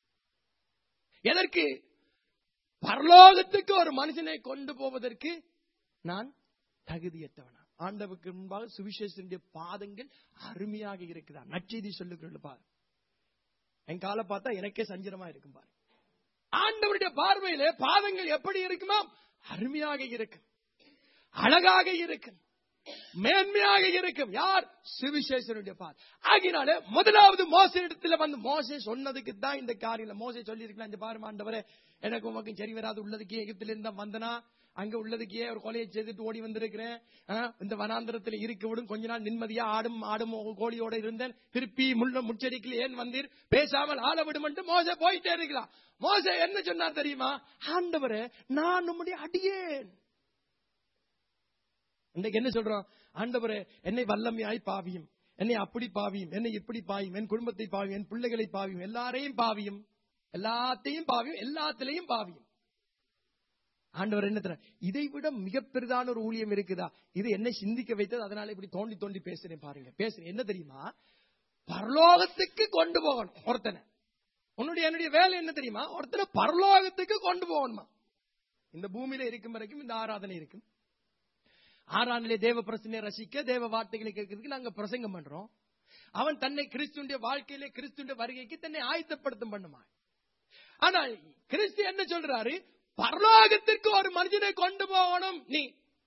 எதற்கு? பரலோகத்துக்கு ஒரு மனுஷனை கொண்டு போவதற்கு நான் தகுதியற்றவனா? ஆண்டவருக்கு முன்பாக சுவிசேஷனுடைய பாதங்கள் அருமையாக இருக்குதா? நற்செய்தி சொல்லுகிறது பாரு. என் காலை பார்த்தா எனக்கே சஞ்சலமா இருக்கும் பாரு. ஆண்டவருடைய பார்வையிலே பாதங்கள் எப்படி இருக்குமா? அருமையாக இருக்கும், அழகாக இருக்கும், மேன்மையாக இருக்கும். யார்? சுவிசேஷனுடைய பார். ஆகினாலே முதலாவது மோசே இடத்துல வந்து மோசே சொன்னதுக்கு தான் இந்த காரியம். மோசே சொல்லி இருக்கலாம், இந்த பாரு ஆண்டவரே எனக்கு உமக்கு சரி வராது, உள்ளதுக்கு எகிப்தில இருந்தா வந்தனா, அங்க உள்ளதுக்கே ஒரு கொலையை செய்துட்டு ஓடி வந்திருக்கிறேன், இந்த வனாந்திரத்தில் இருக்க விடும், கொஞ்ச நாள் நிம்மதியா ஆடும் ஆடும் கோழியோட இருந்தேன், திருப்பி முள்ள முச்சடிக்கல ஏன் வந்தீர், பேசாமல் ஆள விடும் என்று மோசே போயிட்டே இருக்கலாம். மோசே என்ன சொன்னார் தெரியுமா? ஆண்டவரே நான் நம்முடைய அடியேன். இன்னைக்கு என்ன சொல்றோம்? ஆண்டவரே என்னை வல்லமையாய் பாவியும், என்னை அப்படி பாவியும், என்னை இப்படி பாவியும், என் குடும்பத்தை பாவியும், என் பிள்ளைகளை பாவியும், எல்லாரையும் பாவியும், எல்லாத்தையும் பாவியும், எல்லாத்திலையும் பாவியும். ஆண்டவர் என்ன தர, இதை விட மிக பெரிதான ஒரு ஊழியம் இருக்குதா? இது என்னை சிந்திக்க வைத்தது, அதனால இப்படி தோண்டி தோண்டி பேசுறேன் பாருங்க. பேசுறேன் என்ன தெரியுமா? பரலோகத்துக்கு கொண்டு போகணும் ஒருத்தனை. உன்னுடைய என்னுடைய வேலை என்ன தெரியுமா? ஒருத்தனை பரலோகத்துக்கு கொண்டு போகணுமா? இந்த பூமியில இருக்கும் வரைக்கும் இந்த ஆராதனை இருக்கும். ஆறானிலே தேவ பிரசனை ரசிக்க, தேவ வார்த்தைகளை கேட்கறதுக்கு நாங்க பிரசங்கம் பண்றோம். அவன் தன்னை கிறிஸ்துடைய வாழ்க்கையிலே கிறிஸ்துடைய வருகைக்கு தன்னை ஆயத்தப்படுத்தும் பண்ணுமா. ஆனா கிறிஸ்து என்ன சொல்றாரு? பரலோகத்திற்கு ஒரு மனிதனை கொண்டு போகணும். நீ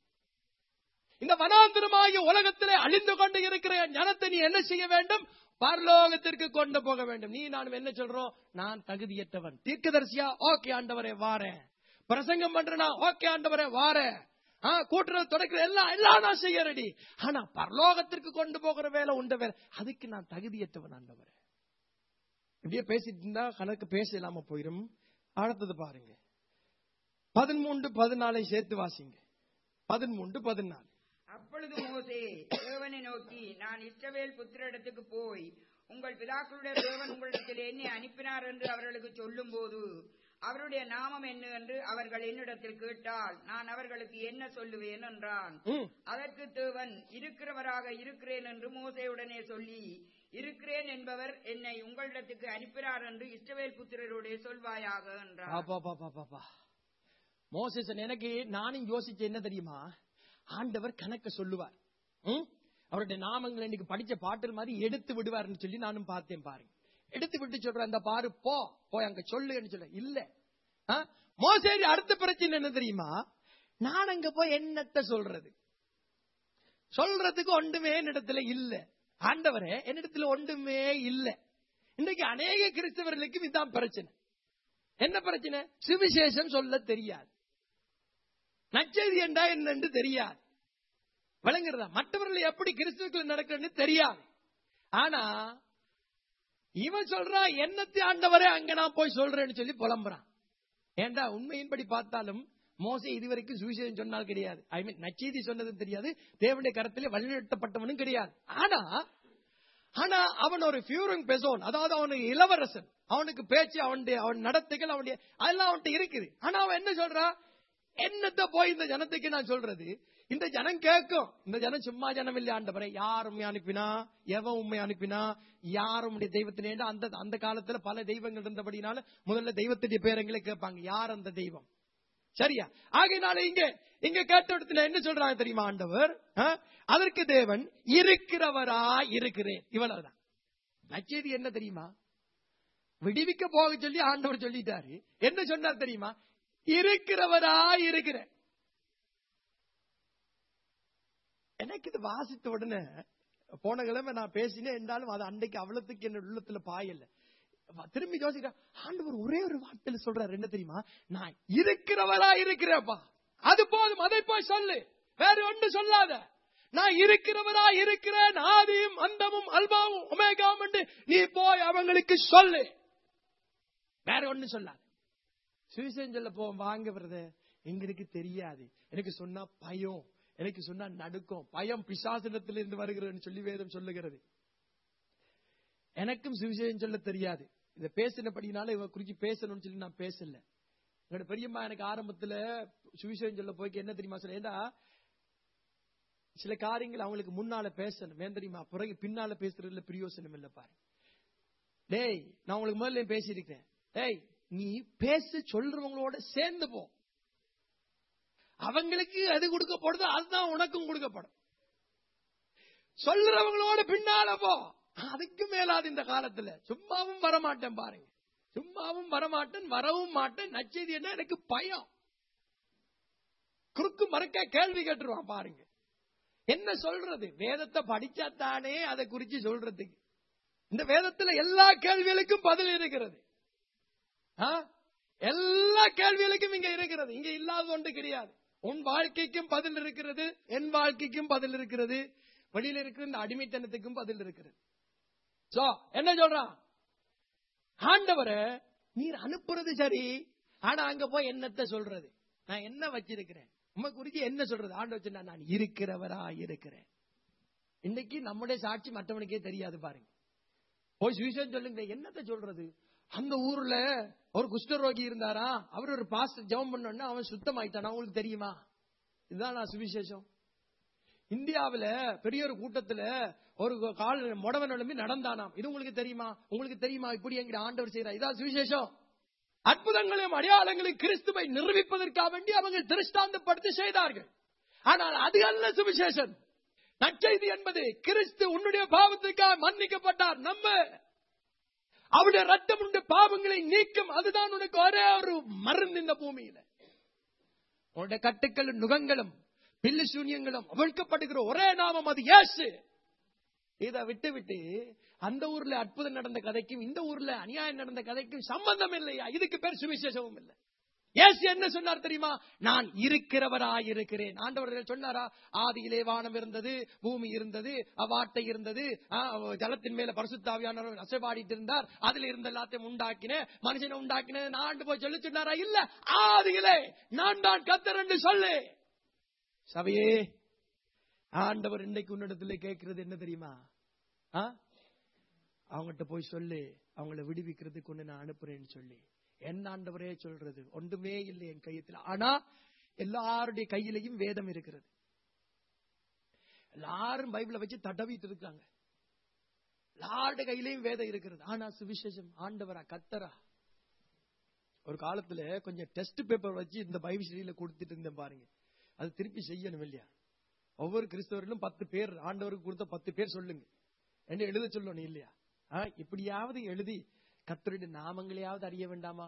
இந்த வனாந்திரமாகிய உலகத்திலே அழிந்து கொண்டு இருக்கிற ஞானத்தை நீ என்ன செய்ய வேண்டும்? பரலோகத்திற்கு கொண்டு போக வேண்டும். நீ நானும் என்ன சொல்றோம்? நான் தகுதியற்றவன். தீர்க்கதரிசியா? ஓகே ஆண்டவரே வாரேன். பிரசங்கம் பண்றனா? ஓகே ஆண்டவரே வாரேன். கூட்டுறது தொடக்கிற எல்லாம் எல்லாம் நான் செய்ய ரெடி. ஆனா பரலோகத்திற்கு கொண்டு போகிற வேலை உண்ட வேலை, அதுக்கு நான் தகுதியற்றவன் ஆண்டவரே. இப்படியே பேசிட்டு இருந்தா கணக்கு பேச இல்லாம போயிடும். அடுத்தது பாருங்க, பதிமூன்று பதினாலை சேர்த்து வாசிங்க. பதிமூன்று பதினாலு. அப்பொழுது மோசே தேவனை நோக்கி, நான் இஸ்ரவேல் புத்திரரிடத்துக்கு போய் உங்கள் பிதாக்களுடைய தேவன் உங்களிடத்தில் என்னை அனுப்பினார் என்று அவர்களுக்கு சொல்லும் போது அவருடைய நாமம் என்ன என்று அவர்கள் என்னிடத்தில் கேட்டால் நான் அவர்களுக்கு என்ன சொல்லுவேன் என்றான். அதற்கு தேவன், இருக்கிறவராக இருக்கிறேன் என்று மோசேயுடனே சொல்லி, இருக்கிறேன் என்பவர் என்னை உங்களிடத்துக்கு அனுப்பினார் என்று இஸ்ரவேல் புத்திரருடைய சொல்வாயாக என்றார். மோசேசன் எனக்கு நானும் யோசிச்ச என்ன தெரியுமா? ஆண்டவர் கணக்க சொல்லுவார், அவருடைய நாமங்களை இன்னைக்கு படிச்ச பாட்டல் மாதிரி எடுத்து விடுவார்னு சொல்லி நானும் பார்த்தேன் பாருங்க. எடுத்து விட்டு சொல்றேன், அந்த பாரு போ போய் அங்க சொல்லுன்னு சொல்ல இல்ல. மோசே அடுத்த பிரச்சனை என்ன தெரியுமா? நான் அங்க போய் என்னத்த சொல்றது? சொல்றதுக்கு ஒன்றுமே என்னிடத்துல இல்ல. ஆண்டவரே என்னிடத்துல ஒன்றுமே இல்ல. இன்னைக்கு அநேக கிறிஸ்தவர்களுக்கு இதுதான் பிரச்சனை. என்ன பிரச்சனை? சுவிசேஷம் சொல்ல தெரியாது, நற்செய்தி என்றா என்னன்னு தெரியாது, விளங்குறதா? மற்றவர்கள் எப்படி கிறிஸ்துவுக்குள்ள நடக்கிறன்னு தெரியாது. ஆனா இவன் சொல்றான், என்னத்தை ஆண்டவரே அங்க நான் போய் சொல்றேன்னு சொல்லி புலம்புறான். ஏண்டா உண்மையின்படி பார்த்தாலும் மோசே இதுவரைக்கும் சுவிசேஷம் சொன்னால் கிடையாது, ஐ மீன் நற்செய்தி சொன்னதும் தெரியாது, தேவனுடைய கரத்திலே வழிநடத்தப்பட்டவனும் கிடையாது. ஆனா ஆனா அவன் ஒரு ஃபியூரிங் பெர்சன், அதாவது அவனுக்கு இளவரசன், அவனுக்கு பேச்சு, அவனுடைய அவன் நடத்தைகள், அவனுடைய அதெல்லாம் அவன்கிட்ட இருக்குது. ஆனா அவன் என்ன சொல்றான்? என்னத்த போய் இந்த ஜனத்துக்கு நான் சொல்றது? இந்த ஜனம் கேட்கும், இந்த ஜனம் சும்மா ஜனம் இல்லை ஆண்டவரே, யார் உண்மை அனுப்பினா, எவன் உண்மை அனுப்பினா, யார் உடைய தெய்வத்தினே? அந்த அந்த காலத்துல பல தெய்வங்கள் இருந்தபடினால முதல்ல தெய்வத்துடைய பேரங்களை கேட்பாங்க, யார் அந்த தெய்வம்? சரியா? ஆகையினால இங்க இங்க கேட்ட இடத்துல என்ன சொல்றாங்க தெரியுமா ஆண்டவர்? அதற்கு தேவன் இருக்கிறவரா இருக்கிறேன், இவ்வளவுதான். நற்செய்தி என்ன தெரியுமா? விடுவிக்க போக சொல்லி ஆண்டவர் சொல்லிட்டாரு. என்ன சொன்னார் தெரியுமா? இருக்கிறவரா இருக்கிறேன். எனக்கு இது வாசித்த உடனே போன கிழமை நான் பேசினேன் என்றாலும் அது அன்றைக்கு அவ்வளவுக்கு என்ன உள்ளத்துல பாயல. திரும்பி யோசிக்கிறேன், ஆண்டவர் ஒரே ஒரு வார்த்தையில சொல்றாரு, என்ன தெரியுமா? நான் இருக்கிறவரா இருக்கிறேப்பா. அது போதும், அதை போய் சொல்லு, வேற ஒன்று சொல்லாத. நான் இருக்கிறவரா இருக்கிறேன், ஆதியும் அந்தமும் அல்பாவும் ஒமேகாவும் என்று நீ போய் அவங்களுக்கு சொல்லு, வேற ஒண்ணு சொல்லாத. சுவிசேஷம் சொல்ல போ வாங்க பிரதர், எங்களுக்கு தெரியாது, எனக்கு சொன்னா பயம், எனக்கு சொன்னா நடுக்கம், பயம் பிசாசிடத்திலிருந்து வருகிறதுன்னு சொல்லி வேதம் சொல்லுகிறது. எனக்கும் சுவிசேஷம் சொல்ல தெரியாது. இத பேசினபடினால இவ குறிச்சு பேசணும்னு சொல்லி நான் பேசல. என்னோட பெரியம்மா எனக்கு ஆரம்பத்துல சுவிசேஷம் சொல்ல போய்க்கு என்ன தெரியுமா சொல்ல, ஏண்டா சில காரியங்கள் அவங்களுக்கு முன்னால பேசணும், ஏன் தெரியுமா, பிறகு பின்னால பேசுறதுல பிரயோசனம் இல்ல பாரு. டேய் நான் உங்களுக்கு முதல்ல பேசியிருக்கேன், டேய் நீ பேச சொல்றவங்களோட சேர்ந்து போ, அவங்களுக்கு எது கொடுக்கப்படுதோ அதுதான் உனக்கும் கொடுக்கப்படும். சொல்றவங்களோட பின்னால போ, அதுக்கு மேலாது இந்த காலத்துல சும்மாவும் வரமாட்டேன் பாருங்க, சும்மாவும் வரமாட்டேன், வரவும் மாட்டேன். நச்செய்தி என்ன, எனக்கு பயம். குறுக்கு மறுக்க கேள்வி கேட்டுருவான் பாருங்க. என்ன சொல்றது, வேதத்தை படிச்சா தானே அதை குறிச்சு சொல்றதுக்கு. இந்த வேதத்துல எல்லா கேள்விகளுக்கும் பதில் இருக்கிறது, எல்லா கேள்விகளுக்கும் இங்க இருக்கிறது, இங்க இல்லாத ஒன்று கிடையாது. உன் வாழ்க்கைக்கும் பதில் இருக்கிறது, என் வாழ்க்கைக்கும் பதில் இருக்கிறது, வெளியில இருக்கிற இந்த அடிமைத்தனத்துக்கும் பதில் இருக்கிறது. என்ன சொல்றான் ஆண்டவரை, நீர் அனுப்புறது சரி, ஆனா அங்க போய் என்னத்தை சொல்றது, நான் என்ன வச்சிருக்கிறேன் உங்க குறிச்சு என்ன சொல்றது. ஆண்டவர் சொன்னா நான் இருக்கிறவரா இருக்கிறேன். இன்னைக்கு நம்முடைய சாட்சி மற்றவனுக்கே தெரியாது பாருங்க. போய் சுவிசேஷம் சொல்லுங்க, என்னத்தை சொல்றது. அந்த ஊர்ல ஒரு குஷ்டரோகி இருந்தாரா, அவர் ஒரு பாஸ்டர் ஜெபம் பண்ணோன்னா அவன் சுத்தமாயிட்டான், உங்களுக்கு தெரியுமா. இதுதான் நான் சுவிசேஷம். இந்தியாவில பெரிய ஒரு கூட்டத்துல ஒரு கால் முடவன் எழும்பி நடந்தானாம், இது உங்களுக்கு தெரியுமா, உங்களுக்கு தெரியுமா, இப்படி என்கிற ஆண்டவர் செய்யறார். இதான் சுவிசேஷம். அற்புதங்களையும் அடையாளங்களையும் கிறிஸ்துவை நிரூபிப்பதற்காக வேண்டி அவங்க திருஷ்டாந்தப்படுத்தி செய்தார்கள். ஆனால் அது அல்ல சுவிசேஷம். நற்செய்தி என்பது கிறிஸ்து உன்னுடைய பாவத்திற்காக மன்னிக்கப்பட்டார், நம்ம அவருடைய ரத்தம் உண்டு பாவங்களை நீக்கும், அதுதான் உனக்கு ஒரே ஒரு மருந்து இந்த பூமியில. உன்னுடைய கட்டுக்களும் நுகங்களும் பில்லு சூன்யங்களும் அவிழ்க்கப்படுகிற ஒரே நாமம் அது இயேசு. இதை விட்டு விட்டு அந்த ஊர்ல அற்புதம் நடந்த கதைக்கும் இந்த ஊர்ல அநியாயம் நடந்த கதைக்கும் சம்பந்தம் இல்லையா, இதுக்கு பேர் சுவிசேஷமும் இல்லை. இயேசு என்ன சொன்னார் தெரியுமா, நான் இருக்கிறவராய் இருக்கிறேன். ஆண்டவர் சொன்னாரா, ஆதியிலே வானம் இருந்தது, பூமி இருந்தது, வார்த்தை இருந்தது, ஜலத்தின் மேல பரிசுத்த ஆவியானவர் அசைவாடிட்டு இருந்தார், அதுல இருந்த எல்லாத்தையும் உண்டாக்கின மனுஷனை உண்டாக்கின நான் ஆண்டு போய் சொல்லி சொன்னாரா, இல்ல, ஆதியிலே நான் தான் கர்த்தர் என்று சொல்லு. சபையே, ஆண்டவர் இன்னைக்கு உன்னிடத்துல கேட்கிறது என்ன தெரியுமா, அவங்ககிட்ட போய் சொல்லு, அவங்களை விடுவிக்கிறதுக்கு ஒண்ணு நான் அனுப்புறேன்னு சொல்லி. என்ன ஆண்டவரே சொல்றது, ஒன்றுமே இல்லை என் கையத்தில். ஆனா எல்லாருடைய கையிலையும் வேதம் இருக்கிறது, எல்லாரும் பைபிளை வச்சு தடவிட்டு இருக்காங்க, எல்லாருடைய கையிலையும் வேதம் இருக்கிறது. ஆனா சுவிசேஷம் ஆண்டவரா கர்த்தரா. ஒரு காலத்துல கொஞ்சம் டெஸ்ட் பேப்பர் வச்சு இந்த பைபிள் ஸ்டடியில கொடுத்துட்டு இருந்தேன் பாருங்க, அது திருப்பி செய்யணும் இல்லையா. ஒவ்வொரு கிறிஸ்தவர்களும் பத்து பேர் ஆண்டவருக்கு கொடுத்த பத்து பேர் சொல்லுங்க என்று எழுத சொல்லணும் இல்லையா. இப்படியாவது எழுதி கர்த்தருடைய நாமங்களையாவது அறிய வேண்டாமா.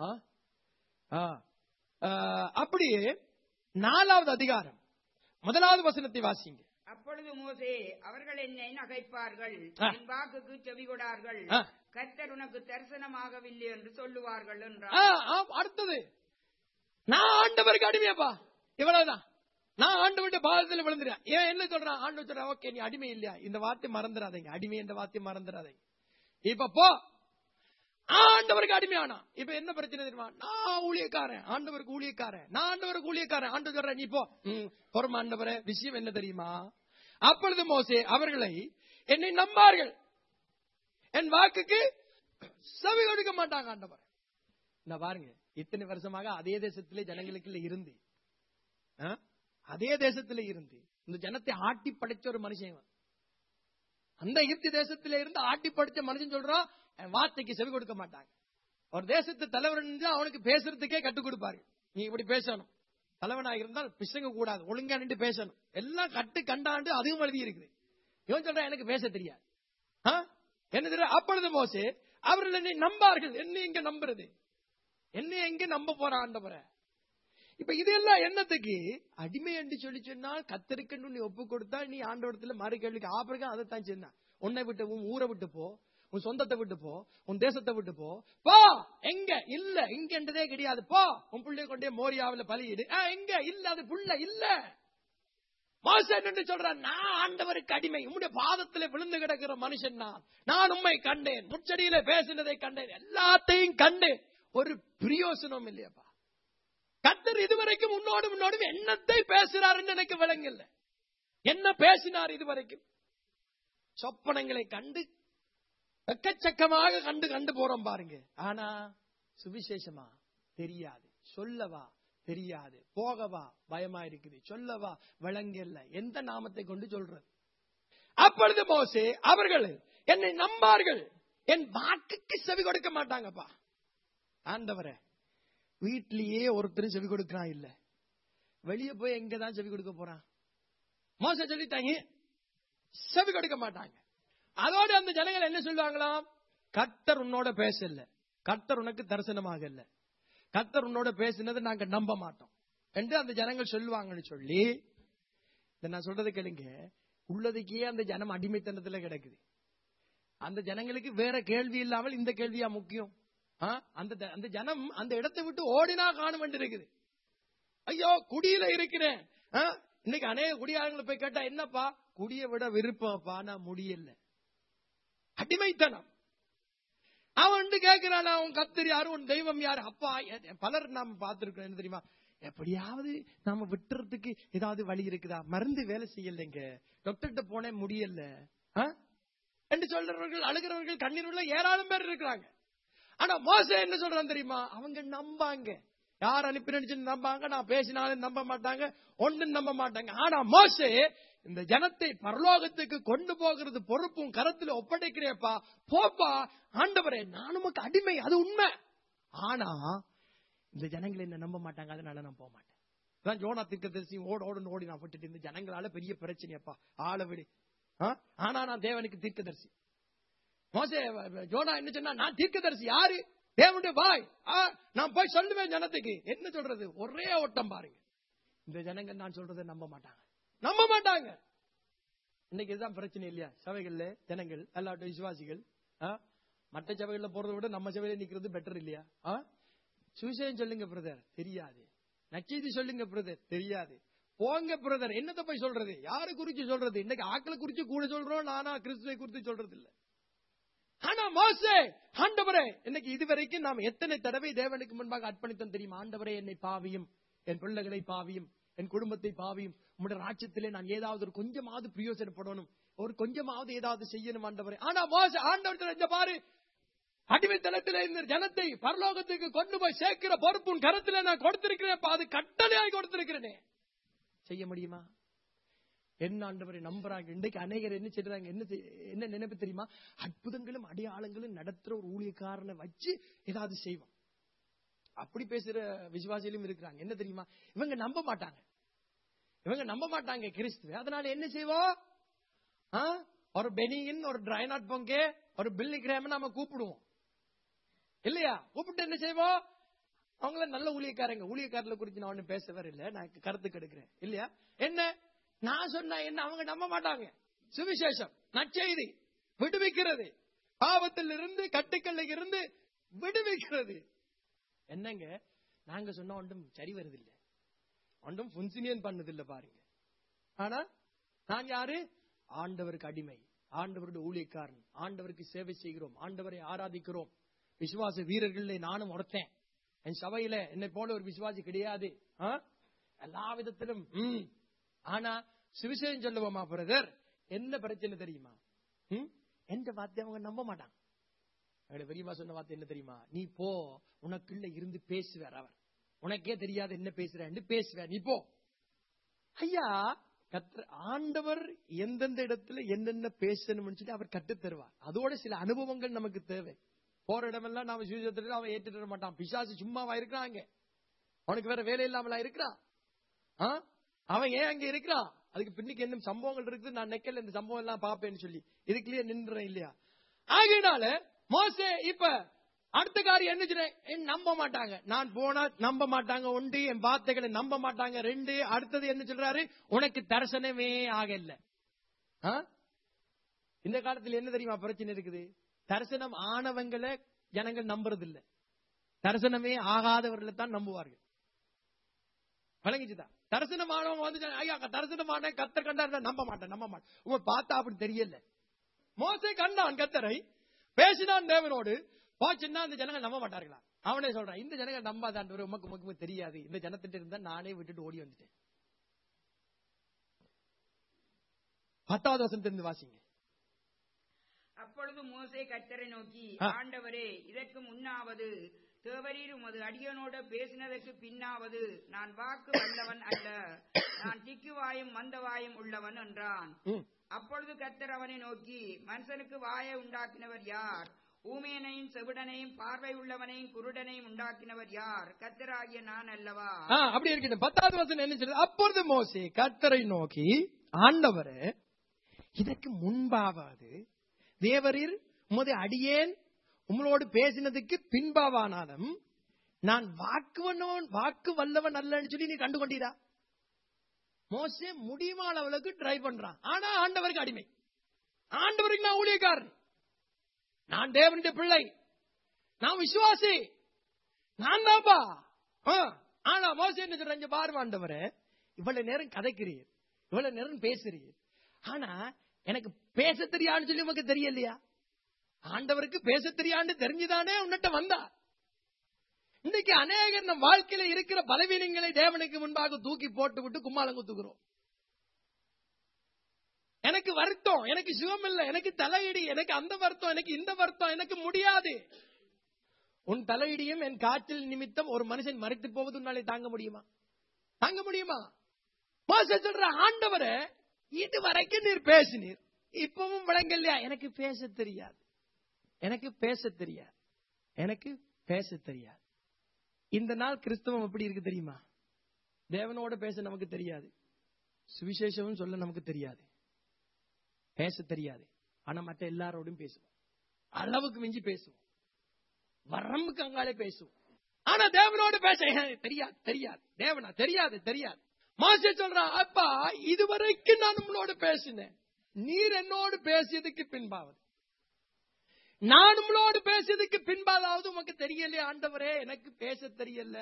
அப்படியே நாலாவது அதிகாரம் முதலாவது வசனத்தை வாசிங்க. அப்பொழுது மோசே, அவர்கள் என்னை நகைப்பார்கள், என் வாக்குக்கு செவி கொடார்கள், கர்த்தர் உனக்கு தரிசனமாகவில்லை என்று சொல்லுவார்கள் என்றார். அடுத்தது, நான் ஆண்டவருக்கு அடிமையாப்பா, இவ்வளவுதான், நான் ஆண்டவருடைய பாதத்தில் விழுந்துறேன். ஏன் என்ன சொல்றான், ஆண்டவர் சொல்றான், ஓகே நீ அடிமை இல்லையா, இந்த வார்த்தை மறந்துடாதீங்க, அடிமை என்ற வார்த்தை மறந்துடாதீங்க. இப்ப போ, ஆண்டவருக்கு அடிமையானா. இப்ப என்ன பிரச்சனை தெரியுமா, நான் ஊழியக்காரன், ஆண்டவருக்கு ஊழியக்காரன், நான் ஆண்டவருக்கு ஊழியக்காரன். ஆண்டவர் சொல்ற நீ போ. பொறுமை ஆண்டவரே, விஷயம் என்ன தெரியுமா, அப்பொழுது மோசே அவர்களை என்னை நம்பார்கள், என் வாக்குக்கு செவி கொடுக்க மாட்டாங்க. ஆண்டவர் நான் பாருங்க, இத்தனை வருஷமாக அதே தேசத்திலே ஜனங்களுக்கு இருந்து அதே தேசத்திலே இருந்து இந்த ஜனத்தை ஆட்டி படைச்ச ஒரு மனுஷன், அந்த எகிப்து தேசத்திலே இருந்து ஆட்டி படைச்ச மனுஷன் சொல்றான், வார்த்தைக்கு செவி கொடுக்க மாட்டாங்க. ஒரு தேசத்து தலைவர் அவனுக்கு பேசுறதுக்கே கட்டுக் கொடுப்பாரு, நீ இப்படி பேசணும், தலைவனாக இருந்தால் பிசங்க கூடாது, ஒழுங்கா நின்று பேசணும், எல்லாம் கட்டு கண்டாண்டு அதுவும் எழுதி இருக்குது. இவன் சொல்றான் எனக்கு பேச தெரியாது. என்ன தெரியும். அப்பொழுது மோசே அவர்கள் என்னை நம்பார்கள், என்ன இங்க நம்புறது, என்ன எங்க நம்ப போறான் ஆண்டவரை. இப்ப இதெல்லாம் என்னத்துக்கு, அடிமை என்று சொல்லி சொன்னால் கத்தருக்கு நீ ஒப்பு கொடுத்தா நீ ஆண்டவரத்துல மறு கேள்விக்கு ஆப்பிரிக்கா அதைத்தான் சொன்ன, உன்னை விட்டு ஊரை விட்டு போ, உன் சொந்தத்தை விட்டு போ, உன் தேசத்தை விட்டு போ. போ எங்க இல்ல, இங்கன்றதே கிடையாது. போ உன் பிள்ளைய கொண்டே மோரியாவில பலியிடு. எங்க இல்ல, அது புள்ள இல்ல. மோசே என்று சொல்றான், நான் ஆண்டவருக்கு அடிமை, உம்முடைய பாதத்துல விழுந்து கிடக்கிற மனுஷன் நான். நான் உம்மை கண்டேன், முச்சடியில பேசினதை கண்டேன், எல்லாத்தையும் கண்டேன். ஒரு பிரயோசனம் இல்லையப்பா. கர்த்தர் இதுவரைக்கும் உன்னோடு முன்னோடும் என்னத்தை பேசுறாருன்னு எனக்கு விளங்கல. என்ன பேசினார் இதுவரைக்கும்? சொப்பனங்களை கண்டு எக்கச்சக்கமாக கண்டு கண்டு போறோம் பாருங்க. ஆனா சுவிசேஷமா தெரியாது, சொல்லவா தெரியாது, போகவா பயமா இருக்குது, சொல்லவா விளங்கல்ல. எந்த நாமத்தை கொண்டு சொல்றது? அப்பொழுது மோசே அவர்கள் என்னை நம்பார்கள், என் வாக்குக்கு செவி கொடுக்க மாட்டாங்கப்பா. ஆண்டவரே, வீட்டிலேயே ஒருத்தரும் செவி கொடுக்கிறான் இல்ல, வெளியே போய் எங்கதான் செவி கொடுக்க போறான்? மோசே சொல்லிட்டாங்க, செவி கொடுக்க மாட்டாங்க. அதோட அந்த ஜனங்கள் என்ன சொல்லுவாங்களாம்? கர்த்தர் உன்னோட பேசல, கர்த்தர் உனக்கு தரிசனமாக இல்ல, கர்த்தர் உன்னோட பேசினது நாங்க நம்ப மாட்டோம் என்று அந்த ஜனங்கள் சொல்லுவாங்கன்னு சொல்லி, நான் சொல்றது கேளுங்க, உள்ளதுக்கே அந்த ஜனம் அடிமைத்தனத்துல கிடக்குது. அந்த ஜனங்களுக்கு வேற கேள்வி இல்லாமல் இந்த கேள்வியா முக்கியம்? அந்த அந்த ஜனம் அந்த இடத்தை விட்டு ஓடினா காணும் என்று இருக்குது. ஐயோ குடியில இருக்கிறேன். இன்னைக்கு அநேக குடியாரங்களை போய் கேட்டா, என்னப்பா குடியை விட விருப்பம்ப்பா, நான் முடியல. அடிமைத்தனம். அவன் கேட்கிறான், உன் கர்த்தர் யாரு, உன் தெய்வம் யாரு? அப்பா பலர் நாம பார்த்திருக்கோம். என்ன தெரியுமா, எப்படியாவது நாம விட்டுறதுக்கு ஏதாவது வழி இருக்குதா? மருந்து வேலை செய்யலைங்க, டாக்டர்கிட்ட போனேன் முடியல என்று சொல்றவர்கள், அழுகிறவர்கள், கண்ணீர் ஏராளம் பேர் இருக்கிறாங்க. ஆனா மோசே என்ன சொல்றான் தெரியுமா? அவங்க நம்பாங்க, யார் அனுப்பி நம்பாங்க, நான் பேசினாலும் நம்ப மாட்டாங்க, ஒன்றும் நம்ப மாட்டாங்க. ஆனா மோசே இந்த ஜனத்தை பரலோகத்துக்கு கொண்டு போகிறது பொறுப்பும் கரத்தில் ஒப்படைக்கிறேப்பா, போப்பா ஆண்டவரே, நான் உமக்கு அடிமை, அது உண்மை. ஆனா இந்த ஜனங்களை என்ன நம்ப மாட்டாங்க, அதனால நான் போக மாட்டேன். யோனா தீர்க்கதரிசி ஓட ஓடு ஓடி நான் விட்டுட்டு, இந்த ஜனங்களால பெரிய பிரச்சனையப்பா, ஆள விடு. ஆனா நான் தேவனுக்கு தீர்க்கதரிசி. மோசே யோனா என்ன சொன்னா, நான் தீர்க்கதரிசி. யாரு? தேவனுடைய வாய். நான் போய் சொல்லுவேன் ஜனத்துக்கு. என்ன சொல்றது? ஒரே ஓட்டம் பாருங்க. இந்த ஜனங்கள் நான் சொல்றதை நம்ப மாட்டாங்க, நம்ப மாட்டாங்க. இன்னைக்கு இதுதான் பிரச்சனை இல்லையா? சபைகள்ல ஜனங்கள் எல்லாட்டும் விசுவாசிகள் மற்ற சபைகள்ல போறதை விட நம்ம சபையில நிக்கிறது பெட்டர் இல்லையா? சுவிசேஷம் சொல்லுங்க பிரதர், தெரியாது. நச்செய்தி சொல்லுங்க பிரதர், தெரியாது. போங்க பிரதர், என்னத்தை போய் சொல்றது? யாரு குறிச்சு சொல்றது? இன்னைக்கு ஆக்களை குறிச்சு கூட சொல்றோம், நானா கிறிஸ்துவை குறித்து சொல்றது இல்ல. ஆனா மோசே, ஆண்டவரே, இன்னைக்கு இதுவரைக்கும் நாம் எத்தனை தடவை தேவனுக்கு முன்பாக அர்ப்பணித்தோம் தெரியுமா? ஆண்டவரே, என்னை பாவியும், என் பிள்ளைகளை பாவியும், என் குடும்பத்தை பாவியும், உம்முடைய ராஜ்யத்திலே நான் ஏதாவது ஒரு கொஞ்சமாவது பிரயோஜனப்படணும், ஒரு கொஞ்சமாவது ஏதாவது செய்யணும் ஆண்டவரே. ஆனா மோசே ஆண்டவரே, இந்த பாரு, அடிமைத்தனத்திலே இந்த ஜனத்தை பரலோகத்துக்கு கொண்டு போய் சேர்க்கிற பொறுப்பு கருத்துல நான் கொடுத்திருக்கிறேன், அது கட்டளையாய் கொடுத்திருக்கிறேனே, செய்ய முடியுமா? என்ன ஆண்டவரை நம்புறாங்க. இன்றைக்கு அநேகர் என்ன செய்யறாங்க, என்ன என்ன நினைப்பு தெரியுமா? அற்புதங்களும் அடையாளங்களும் நடத்துற ஒரு ஊழியக்காரனை வச்சு ஏதாவது செய்வோம், அப்படி பேசுற விசுவாசிகளும் இருக்கிறாங்க. என்ன தெரியுமா? இவங்க நம்ப மாட்டாங்க, இவங்க நம்ப மாட்டாங்க கிறிஸ்துவ. அதனால என்ன செய்வோம்? ஒரு பெனியின், ஒரு ட்ரைனாட் பொங்கே, ஒரு பில்லி கிராம நாம கூப்பிடுவோம் இல்லையா? கூப்பிட்டு என்ன செய்வோம்? அவங்கள நல்ல ஊழியக்காரங்க. ஊழியக்காரர்களை குறித்து நான் ஒண்ணு பேசவே இல்லை, நான் கருத்து கெடுக்கிறேன் இல்லையா? என்ன நான் சொன்னா என்ன, அவங்க நம்ப மாட்டாங்க. சுவிசேஷம், நற்செய்தி, விடுவிக்கிறது, பாவத்தில் இருந்து கட்டுக்கல்ல இருந்து விடுவிக்கிறது. என்னங்க நாங்க சொன்ன ஒன்றும் சரி வருது இல்ல, ஒன்றும் புன்சினியன் பண்ணது இல்ல பாருங்க. ஆனா நான் யாரு? ஆண்டவருக்கு அடிமை, ஆண்டவருடைய ஊழியக்காரன், ஆண்டவருக்கு சேவை செய்கிறோம், ஆண்டவரை ஆராதிக்கிறோம். விசுவாச வீரர்களே நானும் ஒருத்தன். என் சபையில என்னை போல ஒரு விசுவாசி கிடையாது எல்லா விதத்திலும். ஆனா சுவிசேஷம் சொல்லுவோமா பிரதர்? என்ன பிரச்சனை தெரியுமா? எந்த வார்த்தை அவங்க நம்ப மாட்டாங்க. பெரியமா சொன்ன வார்த்தை என்ன தெரியுமா? நீ போ, உனக்குள்ள இருந்து பேசுவார் அவர், உனக்கே தெரியாது என்ன பேசுற பேசுவார், நீ போ. ஐயா, கற்று ஆண்டவர் எந்தெந்த இடத்துல என்னென்ன பேசணும்னு சொல்லி அவர் கற்று தருவார். அதோட சில அனுபவங்கள் நமக்கு தேவை. போற இடமெல்லாம் நாம சுவிசேஷத்துல அவன் ஏற்றுட்டு மாட்டான். பிசாசு சும்மாவா இருக்கிறாங்க? அவனுக்கு வேற வேலை இல்லாமலா இருக்கிறான்? அவன் ஏன் அங்க இருக்கிறான்? அதுக்கு பின்னுக்கு என்ன சம்பவங்கள் இருக்குது, நான் நெக்கல இந்த சம்பவம் எல்லாம் பாப்பேன்னு சொல்லி இதுக்குள்ளேயே நின்றேன் இல்லையா? ஆகையினால மோசே இப்ப அடுத்த காரியம் என்ன? நம்ப மாட்டாங்க. நான் போனா நம்ப மாட்டாங்க. ஒன்று, என் வார்த்தைகளை நம்ப மாட்டாங்க. ரெண்டு, அடுத்தது என்ன சொல்றாரு? உனக்கு தரிசனமே ஆகல. இந்த காலத்துல என்ன தெரியுமா பிரச்சனை இருக்குது? தரிசனம் ஆனவங்களை ஜனங்கள் நம்புறது இல்லை. தரிசனமே ஆகாதவர்களை தான் நம்புவார்கள். வழங்கிச்சுதான். தரிசனம் ஆனவங்க வந்து ஐயா தரிசனமான கத்தர் கண்டார் நம்ப மாட்டேன் நம்ப மாட்டேன் உங்க பார்த்தா அப்படி தெரியல. மோசே கண்டான் கத்தரை, பேசினான் தேவனோடு, போச்சுன்னா அந்த ஜனங்கள் நம்ப மாட்டார்களா? அவனே சொல்றான், இந்த ஜனங்கள் நம்பாதான் உமக்கு உமக்கு தெரியாது, இந்த ஜனத்திட்ட இருந்தா நானே விட்டுட்டு ஓடி வந்துட்டேன். பத்தாவது வசனத்திலிருந்து வாசிங்க. அப்பொழுது மோசே கர்த்தரை நோக்கி, ஆண்டவரே, இதற்கு முன்னாவது தேவரீர் உமது அடியனோட பேசினதற்கு பின்னாவது நான் வாக்கு வல்லவன் அல்ல, நான் திக்குவாயும் மந்தவாயும் உள்ளவன் என்றான். அப்பொழுது கர்த்தர் அவனை நோக்கி, மனுஷனுக்கு வாயை உண்டாக்கினவர் யார்? ஊமையனையும் செவிடனையும் பார்வை உள்ளவனையும் குருடனையும் உண்டாக்கினவர் யார்? கர்த்தராகிய நான் அல்லவா? அப்படி இருக்கட்டும். பத்தாவது வசனம் என்ன சொல்றது? அப்பொழுது மோசே கர்த்தரை நோக்கி, ஆண்டவரே, இதற்கு முன்பாவது தேவரீர் உமது அடியேன் உங்களோடு பேசினதுக்கு பின்பாவானாலும் நான் வாக்குவனோன் வாக்கு வல்லவன் அல்லன்னு சொல்லி நீ கண்டுகொண்டீரா? மோசே முடியுமான அளவுக்கு ட்ரை பண்றான். ஆனா ஆண்டவருக்கு அடிமை. ஆண்டவருக்கு நான் ஊழியக்காரன், நான் தேவனுடைய பிள்ளை, நான் விசுவாசி, நான் தான்ப்பா. ஆனா மோசே என்ன சொல்ற, பாரு ஆண்டவரே, இவ்வளவு நேரம் கதைக்கிறீர், இவ்வளவு நேரம் பேசுறீர், ஆனா எனக்கு பேச தெரியான்னு சொல்லி உனக்கு தெரியலையா? ஆண்டவருக்கு பேச தெரியான்னு தெரிஞ்சுதானே உன்னிட்ட வந்தா. இன்னைக்கு அநேகர் நம் வாழ்க்கையில இருக்கிற பலவீனங்களை தேவனுக்கு முன்பாக தூக்கி போட்டு விட்டு கும்மாளம் குத்துக்கிறோம். எனக்கு வருத்தம், எனக்கு சுகம் இல்லை, எனக்கு தலையிடி, எனக்கு அந்த வருத்தம், எனக்கு இந்த வருத்தம், எனக்கு முடியாது. உன் தலையிடியும் என் காற்றில் நிமித்தம் ஒரு மனுஷன் மறித்து போவது உன்னாலே தாங்க முடியுமா? தாங்க முடியுமா? மோசே சொல்ற, ஆண்டவரே, இது வரைக்கும் நீர் பேசினீர், இப்பவும் விளங்கலையா? எனக்கு பேச தெரியாது, எனக்கு பேச தெரியாது, எனக்கு பேச தெரியாது. இந்த நாள் கிறிஸ்தவம் எப்படி இருக்கு தெரியுமா? தேவனோட பேச நமக்கு தெரியாது, சுவிசேஷமும் சொல்ல நமக்கு தெரியாது, பேச தெரியாது. ஆனா மற்ற எல்லாரோடும் பேசுவோம், அளவுக்கு மிஞ்சி பேசுவோம், வரம்புக்கு அங்காலே பேசுவோம். ஆனா தேவனோட பேச தெரியாது தெரியாது தேவனா தெரியாது தெரியாது. மோசே சொல்றான், அப்பா, இதுவரைக்கும் நான் உங்களோட பேசினேன், நீர் என்னோடு பேசியதுக்கு பின்பாவது, நான் உங்களோடு பேசியதுக்கு பின்பாவது உமக்கு தெரியலையே ஆண்டவரே, எனக்கு பேச தெரியல,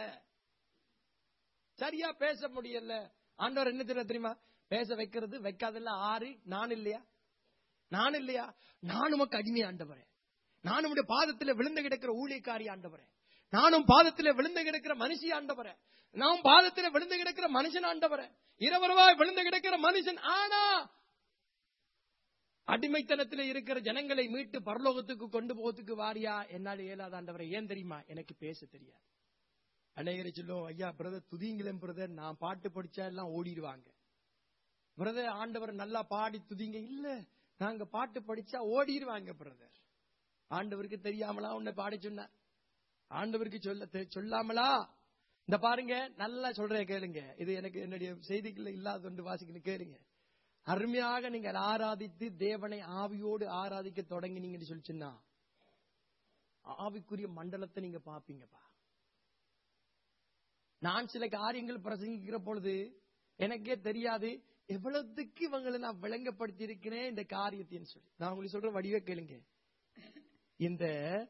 சரியா பேச முடியல. ஆண்டவர் என்ன தெரியல தெரியுமா? பேச வைக்கிறது வைக்காதல்ல ஆறு நான் இல்லையா? நான் இல்லையா? நான் உமக்கு அடிமை ஆண்டவரே, நான் உம்முடைய பாதத்தில் விழுந்து கிடக்கிற ஊழியக்காரி ஆண்டவரே, நானும் பாதத்தில் விழுந்து கிடக்கிற மனுஷி ஆண்டவரே, நான் பாதத்தில் விழுந்து கிடக்கிற மனுஷன் ஆண்டவரே, இரவரவாய் விழுந்து கிடக்கிற மனுஷன். ஆனா அடிமைத்தனத்தில் இருக்கிற ஜனங்களை மீட்டு பரலோகத்துக்கு கொண்டு போறதுக்கு வாரியா? என்னால் இயலாத ஆண்டவரே. ஏன் தெரியுமா? எனக்கு பேச தெரியாது. அநேகரை சொல்லுவோம், ஐயா பிரதர் துதிங்களேன் பிரதர், நான் பாட்டு படிச்சா எல்லாம் ஓடிடுவாங்க. பிரதர் ஆண்டவர் நல்லா பாடி துதிங்க. இல்ல, நாங்க பாட்டு படிச்சா ஓடிடுவாங்க பிரதர். ஆண்டவருக்கு தெரியாமலா உன்னை பாடி சொன்னார்? ஆண்டவருக்கு சொல்ல சொல்லாமலா? இந்த பாருங்க, நல்லா சொல்றேன் கேளுங்க, இது எனக்கு என்னுடைய செய்திக்குள்ள இல்லாத ஒன்று வாசிக்கணும் கேளுங்க. அருமையாக நீங்கள் ஆராதித்து தேவனை ஆவியோடு ஆராதிக்க தொடங்கினீங்கன்னு சொல்லிச்சுன்னா ஆவிக்குரிய மண்டலத்தை நீங்க பாப்பீங்கப்பா. நான் சில காரியங்கள் பிரசங்கிக்கிற பொழுது எனக்கே தெரியாது எவ்வளவுக்கு இவங்களை நான் விளங்கப்படுத்தி இருக்கிறேன் இந்த காரியத்தின்னு சொல்லி. நான் உங்களுக்கு சொல்ற வடிவே கேளுங்க. இந்த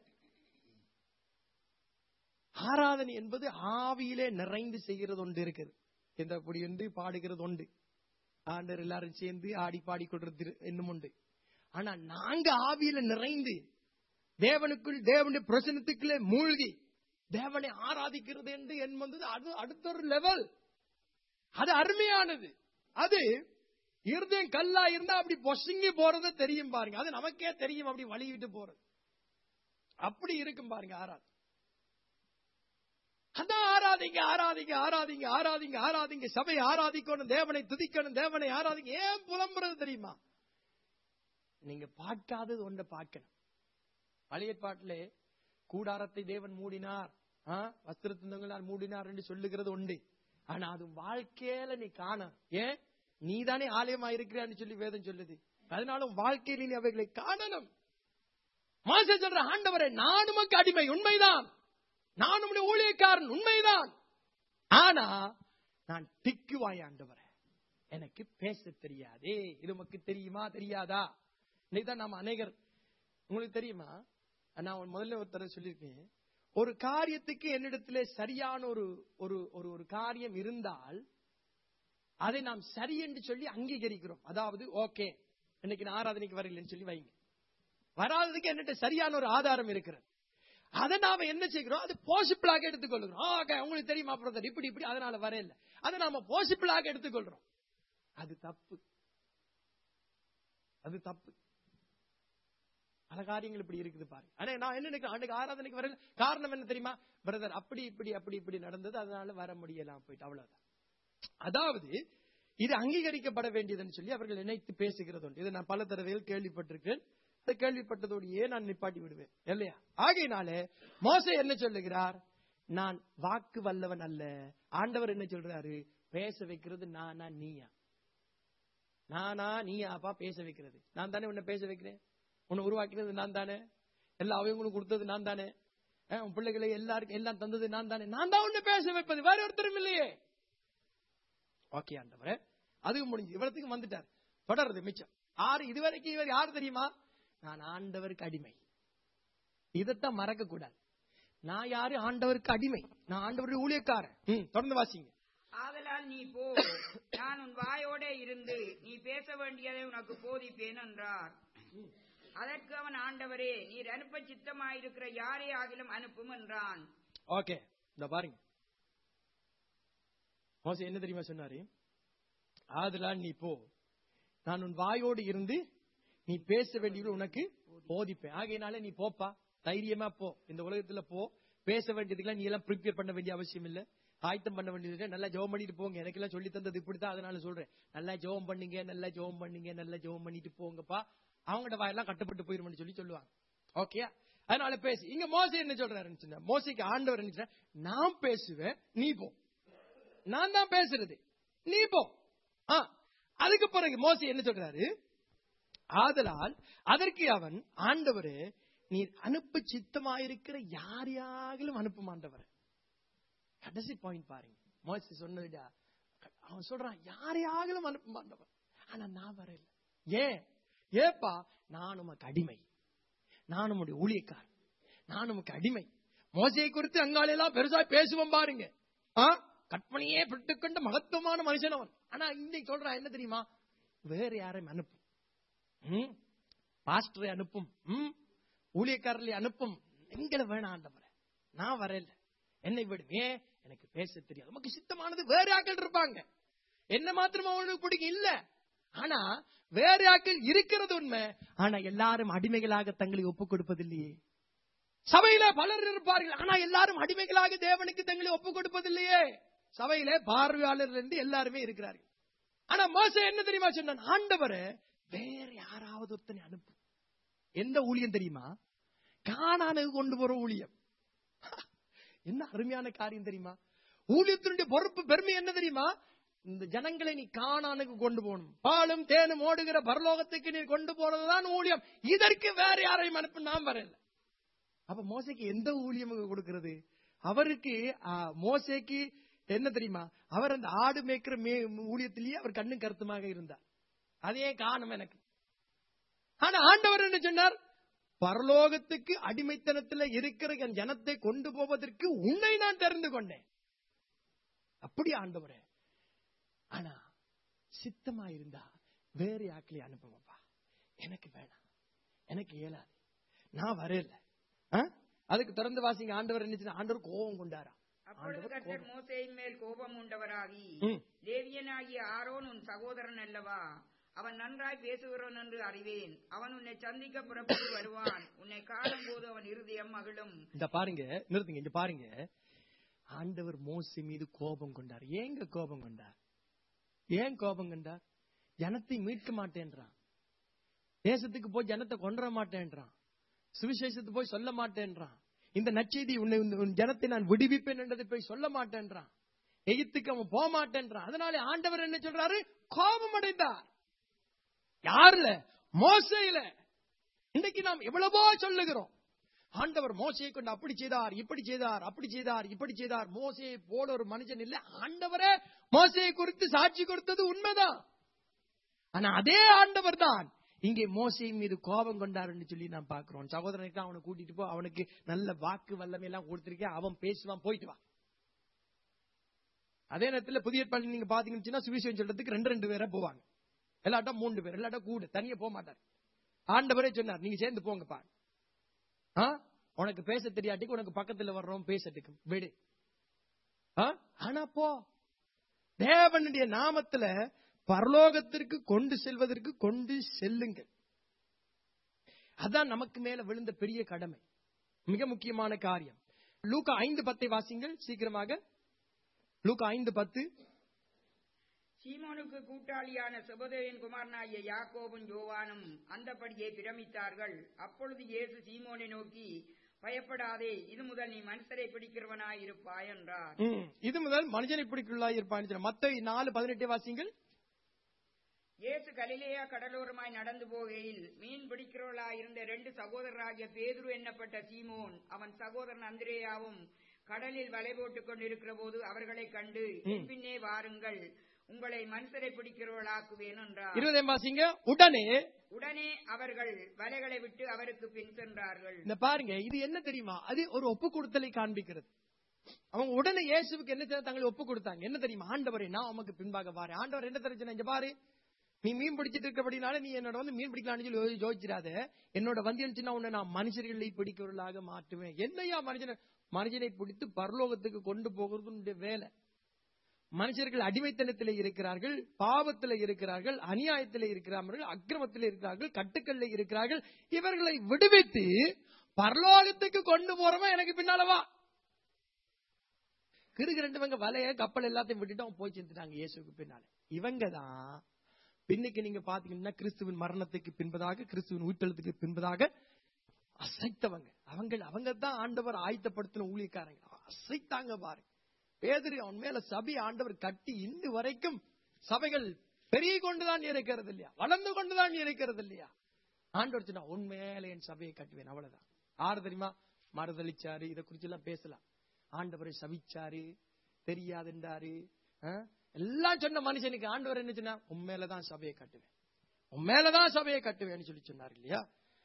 ஆராதனை என்பது ஆவியிலே நிறைந்து செய்கிறது ஒன்று இருக்குது. இந்த அப்படி என்று பாடுகிறது உண்டு, ஆண்டர் எல்லாரும் சேர்ந்து ஆடி பாடி கொள்றது இன்னும் உண்டு. ஆனா நாங்க ஆவியில நிறைந்து தேவனுக்குள் தேவனுடைய பிரசன்னத்துக்குள்ளே மூழ்கி தேவனை ஆராதிக்கிறது என்று என்பது அது அடுத்த ஒரு லெவல். அது அருமையானது. அது இருதயம் கல்லா இருந்தா அப்படி பொசுங்கி போறத தெரியும் பாருங்க. அது நமக்கே தெரியும், அப்படி வழிவிட்டு போறது அப்படி இருக்கும் பாருங்க. ஆராதி அதான் ஆராதிங்க ஆராதிங்க ஆராதிங்க ஆராதிங்க ஆராதிங்க சபை ஆராதிக்கணும், தேவனை துதிக்கணும், தேவனை ஆராதிங்க. ஏன் புலம்புறது தெரியுமா? நீங்க பார்க்காதது ஒன்றை பார்க்கணும். பழைய பாட்டிலே கூடாரத்தை தேவன் மூடினார், வஸ்திரத்தினால் மூடினார் என்று சொல்லுகிறது உண்டு. ஆனா அது வாழ்க்கையில நீ காண, ஏன் நீதானே ஆலயமா இருக்கிறான்னு சொல்லி வேதம் சொல்லுது. அதனாலும் வாழ்க்கையில நீ அவைகளை காணணும். மோசே சொல்ற, ஆண்டவரே நான் உமக்கு அடிமை, உண்மைதான், நான் உம்முடைய ஊழியக்காரன், உண்மைதான், ஆனா நான் திக்குவாய் ஆண்டவரே, எனக்கு பேச தெரியாதே. இது உமக்கு தெரியுமா தெரியாதா? இன்னைக்குதான் நாம அநேகர் உங்களுக்கு தெரியுமா, நான் முதல்ல ஒரு தடவை சொல்லியிருக்கேன், ஒரு காரியத்துக்கு என்னிடத்திலே சரியான ஒரு ஒரு ஒரு காரியம் இருந்தால் அதை நாம் சரி என்று சொல்லி அங்கீகரிக்கிறோம். அதாவது ஓகே, இன்னைக்கு நான் ஆராதனைக்கு வரலன்னு சொல்லி வைங்க, வராததுக்கு என்னிட்ட சரியான ஒரு ஆதாரம் இருக்கிறது. அதை நாம என்ன செய்கிறோம், அது பாசிபிளாக எடுத்துக்கொள்கிறோம். உங்களுக்கு தெரியுமா பிரதர் இப்படி இப்படி அதனால வரையில, அதை நாம பாசிபிளாக எடுத்துக்கொள்றோம். அது தப்பு, அது தப்பு. பல காரியங்கள் இப்படி இருக்குது பாருங்க. ஆனா நான் என்ன நினைக்கிறேன், அன்னைக்கு ஆராதனைக்கு வரல, காரணம் என்ன தெரியுமா, பிரதர் அப்படி இப்படி அப்படி இப்படி நடந்தது, அதனால வர முடியலாம் போயிட்டு, அவ்வளவுதான். அதாவது இது அங்கீகரிக்கப்பட வேண்டியதுன்னு சொல்லி அவர்கள் நினைத்து பேசுகிறது உண்டு. இதை நான் பல தடவைகள் கேள்விப்பட்டிருக்கேன். அதை கேள்விப்பட்டதோடையே நான் நிப்பாட்டி விடுவேன் இல்லையா. ஆகையினாலே மோசே என்ன சொல்லுகிறார், நான் வாக்கு வல்லவன் அல்ல. ஆண்டவர் என்ன சொல்றாரு, பேச வைக்கிறது நானா நீயா, நானா நீயாப்பா பேச வைக்கிறது, நான் தானே உன்னை பேச வைக்கிறேன், உன்னை உருவாக்கினது நான் தானே, எல்லா அவங்களும் கொடுத்தது நான் தானே, உன் பிள்ளைகளை எல்லாருக்கும் எல்லாம் தந்தது நான் தானே, நான் தான் உன்னை பேச வைப்பது, வேற ஒருத்தரும் இல்லையே. ஓகே ஆண்டவரே, அதுக்கு முடிஞ்சு இவரத்துக்கு வந்துட்டார். தொடர்றது மிச்சம் ஆறு. இதுவரைக்கும் இவர் யாரு தெரியுமா, நான் ஆண்டவருக்கு அடிமை. இதைத்தான் மறக்க கூடாது. நான் யாரு, ஆண்டவருக்கு அடிமை, நான் ஆண்டவருடைய ஊழியக்காரன். தொடர்ந்து வாசிங்க. ஆதலால் நீ போ, நான் உன் வாயோட இருந்து நீ பேச வேண்டியதை உனக்கு போதிப்பேன் என்றார். அதற்கு அவன், ஆண்டவரே, நீர் அனுப்ப சித்தமாயிருக்கிற யாரே ஆகிலும் அனுப்பும் என்றான். ஓகே, இந்த பாருங்க, மோசே என்ன தெரியுமா சொன்னாரு, ஆதலால் நீ போ, நான் உன் வாயோடு இருந்து நீ பேச வேண்டியது உனக்கு போதிப்பேன். ஆகையினால நீ போப்பா, தைரியமா போ, இந்த உலகத்துல போ. பேச வேண்டியதுக்கெல்லாம் நீ எல்லாம் ப்ரிப்பேர் பண்ண வேண்டிய அவசியம் இல்ல, ஆயத்தம் பண்ண வேண்டியது. நல்லா ஜெபம் பண்ணிட்டு போங்க, எனக்கு எல்லாம் சொல்லி தந்தது இப்படித்தான், அதனால சொல்றேன், நல்லா ஜெபம் பண்ணுங்க, நல்லா ஜெபம் பண்ணுங்க, நல்லா ஜெபம் பண்ணிட்டு போங்கப்பா, அவங்கள்ட்ட வாயெல்லாம் கட்டப்பட்டு போயிருமென்னு சொல்லி சொல்லுவாங்க. ஓகே, அதனால பேசு. இங்க மோசே என்ன சொல்றாரு, மோசேக்கு ஆண்டவர் என்ன சொல்றாரு, நான் பேசுவேன் நீ போ, நான் தான் பேசுறது நீ போ. அதுக்கு பிறகு மோசே என்ன சொல்றாரு, ஆதலால் அதற்கு அவன், ஆண்டவரே, நீர் அனுப்ப சித்தமாயிருக்கிற யாரையாகிலும் அனுப்பும் ஆண்டவர். கடைசி பாயிண்ட் பாருங்க, மோசே சொன்னதுடா, அவன் சொல்றான் யாரையாகிலும் அனுப்பும் ஆண்டவர், ஆனா நான் வரல. ஏன் ஏப்பா, நான் உமக்கு அடிமை, நான் உம்முடைய ஊழியக்காரன், நான் உமக்கு அடிமை. மோசையை குறித்து அங்காலெல்லாம் பெருசா பேசுவோம் பாருங்க, கற்பனையே பெற்றுக்கொண்ட மகத்துவமான மனுஷன் அவன். ஆனா இன்னைக்கு சொல்றான் என்ன தெரியுமா, வேற யாரையும் அனுப்பும், பாஸ்டரை அனுப்பும், ஊழியக்காரர்களை அனுப்பும், எங்களை வேணாம் ஆண்டவரே, நான் வரல, என்னை விடுவே, எனக்கு பேச தெரியாது. நமக்கு சித்தமானது வேற ஆக்கள் இருப்பாங்க, என்ன மாத்திரமா அவனுக்கு பிடிக்கும் இல்ல, ஆனா வேற ஆக்கள் இருக்கிறது உண்மை. ஆனா எல்லாரும் அடிமைகளாக தங்களை ஒப்புக் கொடுப்பதில்லையே. சபையில பலர் இருப்பார்கள், ஆனா எல்லாரும் அடிமைகளாக தேவனுக்கு தங்களை ஒப்புக் கொடுப்பதில்லையே. சபையில பார்வையாளர் இருந்து எல்லாருமே இருக்கிறார்கள். ஆனா மோசே என்ன தெரியுமா சொன்னான், ஆண்டவரே, வேற யாராவது ஒருத்தனை அனுப்பு. எந்த ஊழியம் தெரியுமா, கானானுக்கு கொண்டு போற ஊழியம். என்ன அருமையான காரியம் தெரியுமா, ஊழியத்தினுடைய பொறுப்பு பெருமை என்ன தெரியுமா, இந்த ஜனங்களை நீ கானானுக்கு கொண்டு போகணும், பாலும் தேனும் ஓடுகிற பரலோகத்துக்கு நீ கொண்டு போறதுதான் ஊழியம். இதற்கு வேற யாரையும் அனுப்பு நான் வரல. அப்ப மோசேக்கு எந்த ஊழியம் கொடுக்கிறது, அவருக்கு மோசேக்கு என்ன தெரியுமா, அவர் அந்த ஆடு மேய்க்கிற ஊழியத்திலேயே அவர் கண்ணும் கருத்துமாக இருந்தார், அதே காரணம் எனக்கு. ஆனா ஆண்டவர் என்ன சொன்னார், பரலோகத்துக்கு அடிமைத்தனத்தில் இருக்கிற என் ஜனத்தை கொண்டு போவதற்கு உன்னை நான் தெரிந்து கொண்டேன். அப்படி ஆண்டவரே, ஆனா சித்தமா இருந்தா வேற யாக்களை அனுப்புவப்பா, எனக்கு வேணாம், எனக்கு இயலாது, நான் வரல. அதுக்கு தொடர்ந்து வாசிங்க. ஆண்டவர் என்ன, ஆண்டவர் கோபம் கொண்டாரா. அப்பொழுது கர்த்தர் மோசேயின் மேல் கோபம் உண்டவராகி, லேவியனாகிய ஆரோன் உன் சகோதரன் அல்லவா, அவன் நன்றாய் பேசுகிறவன் என்று அறிவேன், அவன் உன்னை சந்திக்க புறப்பட்டு வருவான், உன்னை காணும் போது அவன் இருதயம் மகிழும். இந்த பாருங்க, நிறுத்துங்க, இங்க பாருங்க, ஆண்டவர் மோசே மீது கோபம் கொண்டார். ஏங்க கோபம் கொண்டார், ஏன் கோபம் கொண்டார்? ஜனத்தை மீட்க மாட்டேன்றான், தேசத்துக்கு போய் ஜனத்தை கொன்ற மாட்டேன்றான், சுவிசேஷத்துக்கு போய் சொல்ல மாட்டேன்றான், இந்த நற்செய்தி உன்னை ஜனத்தை நான் விடுவிப்பேன் என்றதை போய் சொல்ல மாட்டேன்றான், எகிப்துக்கு அவன் போக மாட்டேன்றான். அதனால ஆண்டவர் என்ன சொல்றாரு, கோபம் அடைந்தார். யாருல? மோசேயில. இன்னைக்கு நாம் எவ்வளவோ சொல்லுகிறோம், ஆண்டவர் மோசையை கொண்டு அப்படி செய்தார், இப்படி செய்தார், அப்படி செய்தார், இப்படி செய்தார். மோசையை போல ஒரு மனுஷன் இல்ல. ஆண்டவரே மோசையை குறித்து சாட்சி கொடுத்தது உண்மைதான். ஆனா அதே ஆண்டவர் தான் இங்கே மோசையின் மீது கோபம் கொண்டாருன்னு சொல்லி நான் பாக்குறோம். சகோதரனுக்கு அவனை கூட்டிட்டு போ, அவனுக்கு நல்ல வாக்கு வல்லமை எல்லாம் கொடுத்திருக்கேன், அவன் பேசுவான், போயிட்டு வா. அதே நேரத்தில் புதிய ஏற்பாடு நீங்க பாத்தீங்கன்னா சுவிசேஷம் சொல்றதுக்கு ரெண்டு ரெண்டு பேரா போவாங்க, எல்லாட்டா மூன்று பேர், எல்லாட்டா கூட தனியா போக மாட்டார். ஆண்டவரே சொன்னார் நீங்க சேர்ந்து போங்கப்பா, உனக்கு பேச தெரியாட்டிக்கு உனக்கு பக்கத்துல வர்றோம் பேசட்டுக்கு விடு, ஆனா போ தேவனுடைய நாமத்துல பரலோகத்திற்கு கொண்டு செல்வதற்கு கொண்டு செல்லுங்கள். அதான் நமக்கு மேல விழுந்த பெரிய கடமை, மிக முக்கியமான காரியம். லூக்கா ஐந்து பத்தை வாசிங்கள் சீக்கிரமாக. லூக்கா ஐந்து பத்து. சீமோனுக்கு கூட்டாளியான செபதேவின் குமாரனாகிய யாக்கோபும் யோவானும் அந்தபடியே பிரமித்தார்கள். அப்பொழுது இயேசு சீமோனை நோக்கி, பயப்படாதே, இது முதல் நீ மனுஷரை பிடிக்கிறவனாய் இருப்பாய் என்றார். இது முதல் மனுஷனை பிடிக்கிறவனாய் இருப்பாய். மத்தேயு நாலு பதினெட்டு வாசிங்கள். இயேசு கலிலேயா கடலோரமாய் நடந்து போகையில் மீன் பிடிக்கிறவர்களாய் இருந்த இரண்டு சகோதரராகிய பேதுரு என்னப்பட்ட சீமோன் அவன் சகோதரன் அந்திரேயாவும் கடலில் வலை போட்டுக் கொண்டிருக்கிற போது அவர்களை கண்டு, பின்னே வாருங்கள், உங்களை மனுஷரை பிடிக்கிறவர்களாக்குவேன் என்றார். இருபதாம் வாசிங்க. உடனே உடனே அவர்கள் வலைகளை விட்டு அவருக்கு பின் சென்றார்கள். இந்த பாருங்க, இது என்ன தெரியுமா, அது ஒரு ஒப்பு கொடுத்தலை காண்பிக்கிறது. அவங்க உடனே இயேசுவுக்கு என்ன தங்களை ஒப்பு கொடுத்தாங்க, என்ன தெரியுமா, ஆண்டவரே நான் உமக்கு பின்பாக வாரு. ஆண்டவர் என்ன தெரிஞ்சு, இங்க பாரு, நீ மீன் பிடிச்சிட்டு இருக்கபடினால நீ என்னோட வந்து மீன் பிடிக்கலாம்னு சொல்லி யோசிச்சிடாத, என்னோட வந்து உன்னை நான் மனுஷர்களை பிடிக்கிறவர்களாக மாற்றுவேன். என்னையா மனுஷனை மனுஷனை பிடித்து பரலோகத்துக்கு கொண்டு போகிறது வேலை. மனுஷர்கள் அடிமைத்தனத்தில் இருக்கிறார்கள், பாவத்தில் இருக்கிறார்கள், அநியாயத்தில் இருக்கிறார்கள், அக்கிரமத்தில் இருக்கிறார்கள், கட்டுக்கல்ல இருக்கிறார்கள். இவர்களை விடுவித்து பரலோகத்துக்கு கொண்டு போறவன் எனக்கு பின்னாலவா. கிருகு ரெண்டு வலைய கப்பல் எல்லாத்தையும் விட்டுட்டு போய் சேர்ந்துட்டாங்க இயேசுக்கு பின்னால. இவங்க தான் பின்னுக்கு நீங்க பாத்தீங்கன்னா கிறிஸ்துவின் மரணத்துக்கு பின்பதாக, கிறிஸ்துவின் உயிர்த்தெழுத்துக்கு பின்பதாக அசைத்தவங்க. அவங்க அவங்க தான் ஆண்டவர் ஆயத்தப்படுத்தின ஊழியக்காரங்க. அசைத்தாங்க பாரு. பேதுரு அவன் மேல சபை ஆண்டவர் கட்டி இன்று வரைக்கும் சபைகள் பெருகி கொண்டுதான் இருக்கிறது இல்லையா, வளர்ந்து கொண்டுதான் இருக்கிறது இல்லையா. ஆண்டவர் சொன்னா உன் மேல என் சபையை கட்டுவேன், அவ்வளவுதான். ஆறு தெரியுமா, மறுதளிச்சாரு, இதை குறிச்சு எல்லாம் பேசலாம். ஆண்டவரை சபிச்சாரு, தெரியாதுன்றாரு, எல்லாம் சொன்ன மனுஷனுக்கு ஆண்டவர் என்ன சொன்னா, உன் மேலதான் சபையை கட்டுவேன், உன் மேலதான் சபையை கட்டுவேன்னு சொல்லி சொன்னார் இல்லையா.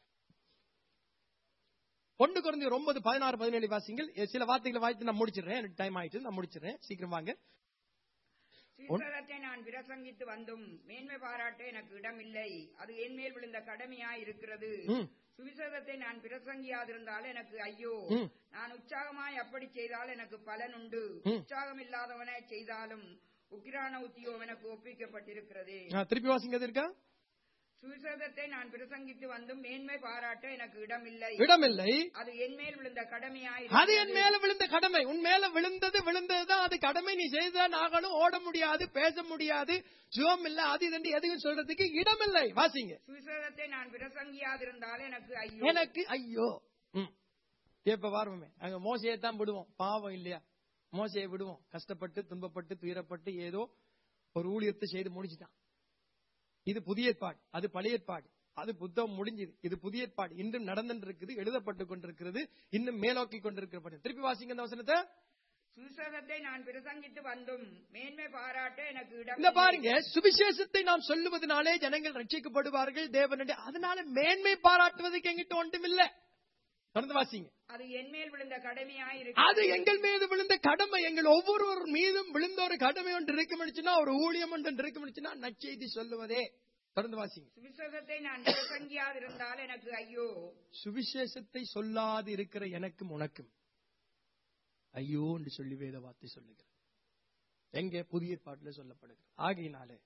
ஒன்று கொரிந்தியர் ஒன்பது பதினாறு பதினேழு வாசிங்கள். சில வார்த்தைகளை வாய்த்து நான் முடிச்சிடுறேன், எனக்கு டைம் ஆயிட்டு, நான் முடிச்சிடுறேன், சீக்கிரம் வாங்க. சுவிசேஷத்தை நான் பிரசங்கித்து வந்தும் மேன்மை பாராட்ட எனக்கு இடமில்லை, அது என் மேல் விழுந்த கடமையாய் இருக்கிறது. சுவிசேஷத்தை நான் பிரசங்கியாதிருந்தால் எனக்கு ஐயோ, நான் உற்சாகமாய் அப்படி செய்தால் எனக்கு பலன் உண்டு. உற்சாகம் இல்லாதவனை செய்தாலும் உக்கிரான உத்தியோகம் எனக்கு ஒப்பிக்கப்பட்டிருக்கிறது. திருப்பி வாசிங்க. இருக்கா, சுவிசேஷத்தை நான் பிரசங்கித்து வந்தும் மேன்மை பாராட்ட எனக்கு இடமில்லை, இடமில்லை, அது என் மேல் விழுந்த கடமையாய், அது என் மேல விழுந்த கடமை. உன் மேல விழுந்தது விழுந்ததுதான் அது கடமை, நீ செய்துதான் ஆகணும். ஓட முடியாது, பேச முடியாது, சுகம் இல்ல, அது இது எதுவும் சொல்றதுக்கு இடமில்லை. வாசிங்க. சுவிசேஷத்தை நான் பிரசங்கியாதிருந்தால் எனக்கு ஐயோ, எனக்கு ஐயோ. இப்ப வாரமே அங்க மோசையை தான் விடுவோம், பாவம் இல்லையா, மோசையை விடுவோம், கஷ்டப்பட்டு துன்பப்பட்டு துயரப்பட்டு ஏதோ ஒரு ஊழியத்தை செய்து முடிச்சுட்டான். இது புதிய ஏற்பாடு, அது பழைய ஏற்பாடு. அது புத்தகம் முடிஞ்சது, இது புதிய ஏற்பாடு. இன்றும் நடந்து இருக்குது, எழுதப்பட்டு கொண்டிருக்கிறது, இன்னும் மேலோக்கி கொண்டிருக்கிறது. திருப்பி வாசிங்க அந்த வசனத்தை. சுவிசேஷத்தை நான் பிரசங்கித்து வந்தும் மேன்மை பாராட்ட எனக்கு இடம். இந்த பாருங்க, சுவிசேஷத்தை நாம் சொல்லுவதனாலே ஜனங்கள் ரட்சிக்கப்படுவார்கள் தேவனுடைய, அதனால மேன்மை பாராட்டுவதற்கு எங்கிட்ட ஒன்றும் இல்லை. தொடர்ந்து வாசிங்க. அது என் மேல் விழுந்த கடமையாய் இருக்கு, அது எங்கள் மீது விழுந்த கடமை. எங்கள் ஒவ்வொருவர் மீதும் விழுந்த ஒரு கடமை ஒன்று இருக்கும்னுச்சுன்னா, ஒரு ஊழியம் ஒன்று இருக்கும்னுச்சுன்னா நற்செய்தி சொல்லுவதே. தொடர்ந்து வாசிங்க. சுவிசேஷத்தை நான் பிரசங்கியாதிருந்தால் எனக்கு ஐயோ, சுவிசேஷத்தை சொல்லாது இருக்கிற எனக்கும் உனக்கும் ஐயோ என்று சொல்லி வேத வார்த்தை சொல்லுகிறது. எங்க புதிய பாட்டில் சொல்லப்படுகிறது. ஆகையினாலே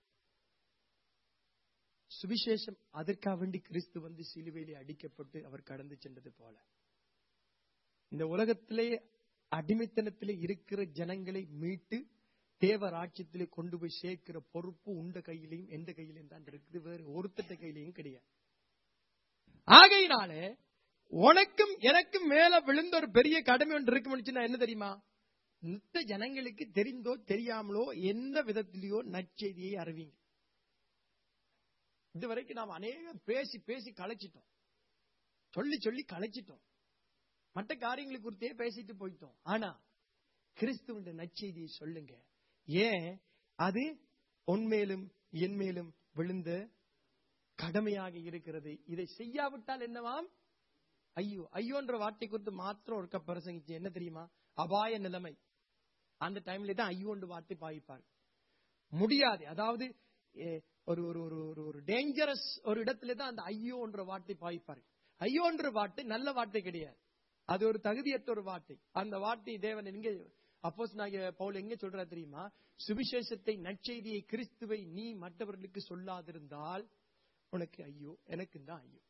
சுவிசேஷம் அதற்காக வேண்டி கிறிஸ்து வந்து சிலுவையிலே அடிக்கப்பட்டு அவர் கடந்து சென்றது போல, இந்த உலகத்திலே அடிமைத்தனத்திலே இருக்கிற ஜனங்களை மீட்டு தேவ ராஜ்யத்திலே கொண்டு போய் சேர்க்கிற பொறுப்பு உண்ட கையிலையும் எந்த கையிலையும் தான் இருக்குது, வேறு ஒருத்தட்ட கையிலையும் கிடையாது. ஆகையினாலே உனக்கும் எனக்கும் மேல விழுந்த ஒரு பெரிய கடமை ஒன்று இருக்கும்னு என்ன தெரியுமா, நித்த ஜனங்களுக்கு தெரிந்தோ தெரியாமலோ எந்த விதத்திலேயோ நற்செய்தியை அறிவிங்க. இதுவரைக்கும் நாம் அநேகம் பேசி பேசி களைச்சிட்டோம், சொல்லி சொல்லி களைச்சிட்டோம், மற்ற காரியங்களை குறித்தே பேசிட்டு போயிட்டோம். ஆனா கிறிஸ்துவின் நற்செய்தியை சொல்லுங்க. ஏன், அது உன்மேலும் என் மேலும் விழுந்த கடமையாக இருக்கிறது. இதை செய்யாவிட்டால் என்னவாம்? ஐயோ. ஐயோன்ற வார்த்தை குறித்து மாத்திரம் ஒரு பிரசங்கிச்சு என்ன தெரியுமா? அபாய நிலைமை. அந்த டைம்ல தான் ஐயோன்ற வார்த்தை பாவிப்பார். முடியாது. அதாவது ஒரு ஒரு ஒரு ஒரு டேஞ்சரஸ் ஒரு இடத்துல தான் அந்த ஐயோன்ற வார்த்தை பாவிப்பார். ஐயோன்ற வார்த்தை நல்ல வார்த்தை கிடையாது. அது ஒரு தகுதியற்ற ஒரு வார்த்தை. அந்த வார்த்தை தேவன் எங்க அப்போஸ்தலனாகிய பவுல் எங்க சொல்றார் தெரியுமா? சுவிசேஷத்தை, நற்செய்தியை, கிறிஸ்துவை நீ மற்றவர்களுக்கு சொல்லாதிருந்தால் உனக்கு ஐயோ, எனக்கு தான் ஐயோ.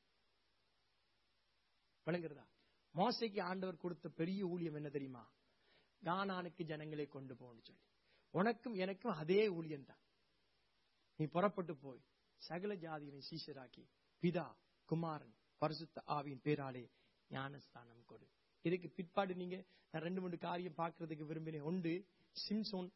விளங்குறதா? மோசேக்கு ஆண்டவர் கொடுத்த பெரிய ஊழியம் என்ன தெரியுமா? கானானுக்கு ஜனங்களை கொண்டு போன்னு சொல்லி. உனக்கும் எனக்கும் அதே ஊழியம் தான். நீ புறப்பட்டு போய் சகல ஜாதிகளை சீஷராக்கி பிதா, குமாரன், பரிசுத்த ஆவியின் பேராலே ஞானஸ்தானம் கொடு. இதுக்கு பிற்பாடு நீங்க நான் ரெண்டு மூணு காரியம் பார்க்கறதுக்கு விரும்பினேன். ஒன்று சிம்சோன்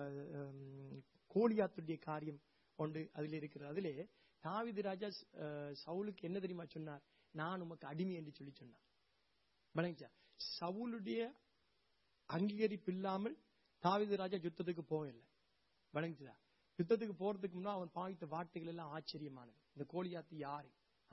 கோலியாத்துடைய காரியம் ஒன்று அதுல இருக்கிறது. அதிலே தாவீது ராஜா சவுலுக்கு என்ன தெரியுமா சொன்னார்? நான் உமக்கு அடிமை என்று சொல்லி சொன்னார். விளங்குச்சா? சவுலுடைய அங்கீகரிப்பு இல்லாமல் தாவீது ராஜா யுத்தத்துக்கு போகல. விளங்குச்சா? யுத்தத்துக்கு போறதுக்கு முன்னா அவன் பாவித்த வார்த்தைகள் எல்லாம் ஆச்சரியமானது. இந்த கோலியாத்து யாரு?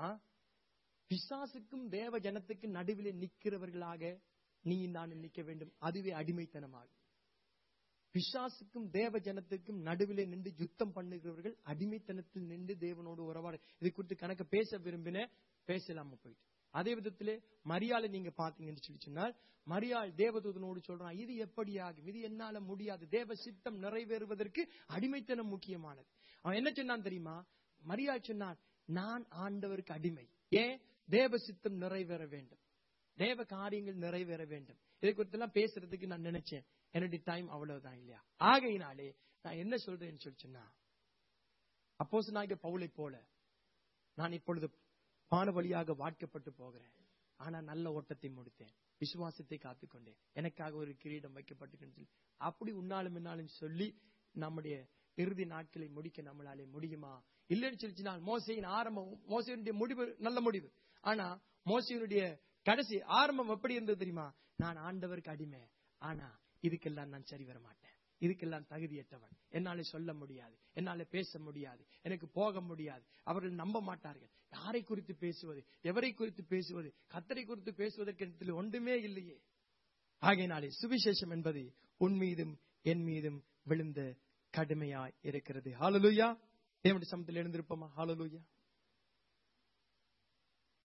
பிசாசுக்கும் தேவ ஜனத்துக்கும் நடுவிலே நிற்கிறவர்களாக நீ நான் நிற்க வேண்டும். அதுவே அடிமைத்தனமாகும். பிசாசுக்கும் தேவ ஜனத்துக்கும் நடுவிலே நின்று யுத்தம் பண்ணுகிறவர்கள் அடிமைத்தனத்தில் நின்று தேவனோடு உறவாடு. இது குறித்து கணக்க பேச விரும்பின பேசலாம போயிட்டு. அதே விதத்திலே மரியாதை நீங்க பாத்தீங்கன்னு சொல்லி சொன்னால், மரியாள் தேவதூதனோடு சொல்றான், இது எப்படி ஆகும்? இது என்னால முடியாது. தேவ சித்தம் நிறைவேறுவதற்கு அடிமைத்தனம் முக்கியமானது. அவன் என்ன சொன்னான் தெரியுமா? மரியாள் சொன்னான், நான் ஆண்டவருக்கு அடிமை. ஏன்? தேவ சித்தம் நிறைவேற வேண்டும், தேவ காரியங்கள் நிறைவேற வேண்டும். இதை குறித்து எல்லாம் பேசுறதுக்கு நான் நினைச்சேன். என்னுடைய டைம் அவ்வளவுதான் இல்லையா? ஆகையினாலே நான் என்ன சொல்றேன்னு சொல்லி சொன்னா, அப்போஸ்தலனாகிய பவுலை போல நான் இப்பொழுது பான வழியாக வாட்கப்பட்டு போகிறேன். ஆனா நல்ல ஓட்டத்தை முடித்தேன், விசுவாசத்தை காத்துக்கொண்டேன், எனக்காக ஒரு கிரீடம் வைக்கப்பட்டு அப்படி உன்னாலும் என்னாலும் சொல்லி நம்முடைய இறுதி நாட்களை முடிக்க நம்மளாலே முடியுமா? இல்லைன்னு சொல்லிச்சுன்னா மோசையின் ஆரம்பம், மோசையினுடைய முடிவு நல்ல முடிவு. ஆனா மோசையினுடைய கடைசி ஆரம்பம் எப்படி இருந்தது தெரியுமா? நான் ஆண்டவருக்கு அடிமை, ஆனா இதுக்கெல்லாம் நான் சரி வர மாட்டேன், இதுக்கெல்லாம் தகுதியற்றவன், என்னால சொல்ல முடியாது, என்னால பேச முடியாது, எனக்கு போக முடியாது, அவர்கள் நம்ப மாட்டார்கள். யாரை குறித்து பேசுவது, எவரை குறித்து பேசுவது, கர்த்தரை குறித்து பேசுவதற்கு ஒன்றுமே இல்லையே. ஆகையினாலே சுவிசேஷம் என்பது உன் மீதும் என் மீதும் விழுந்த கடுமையாய் இருக்கிறது. ஹல்லேலூயா. தேவனுடைய சமூகத்தில் எழுந்திருப்போமா? ஹல்லேலூயா.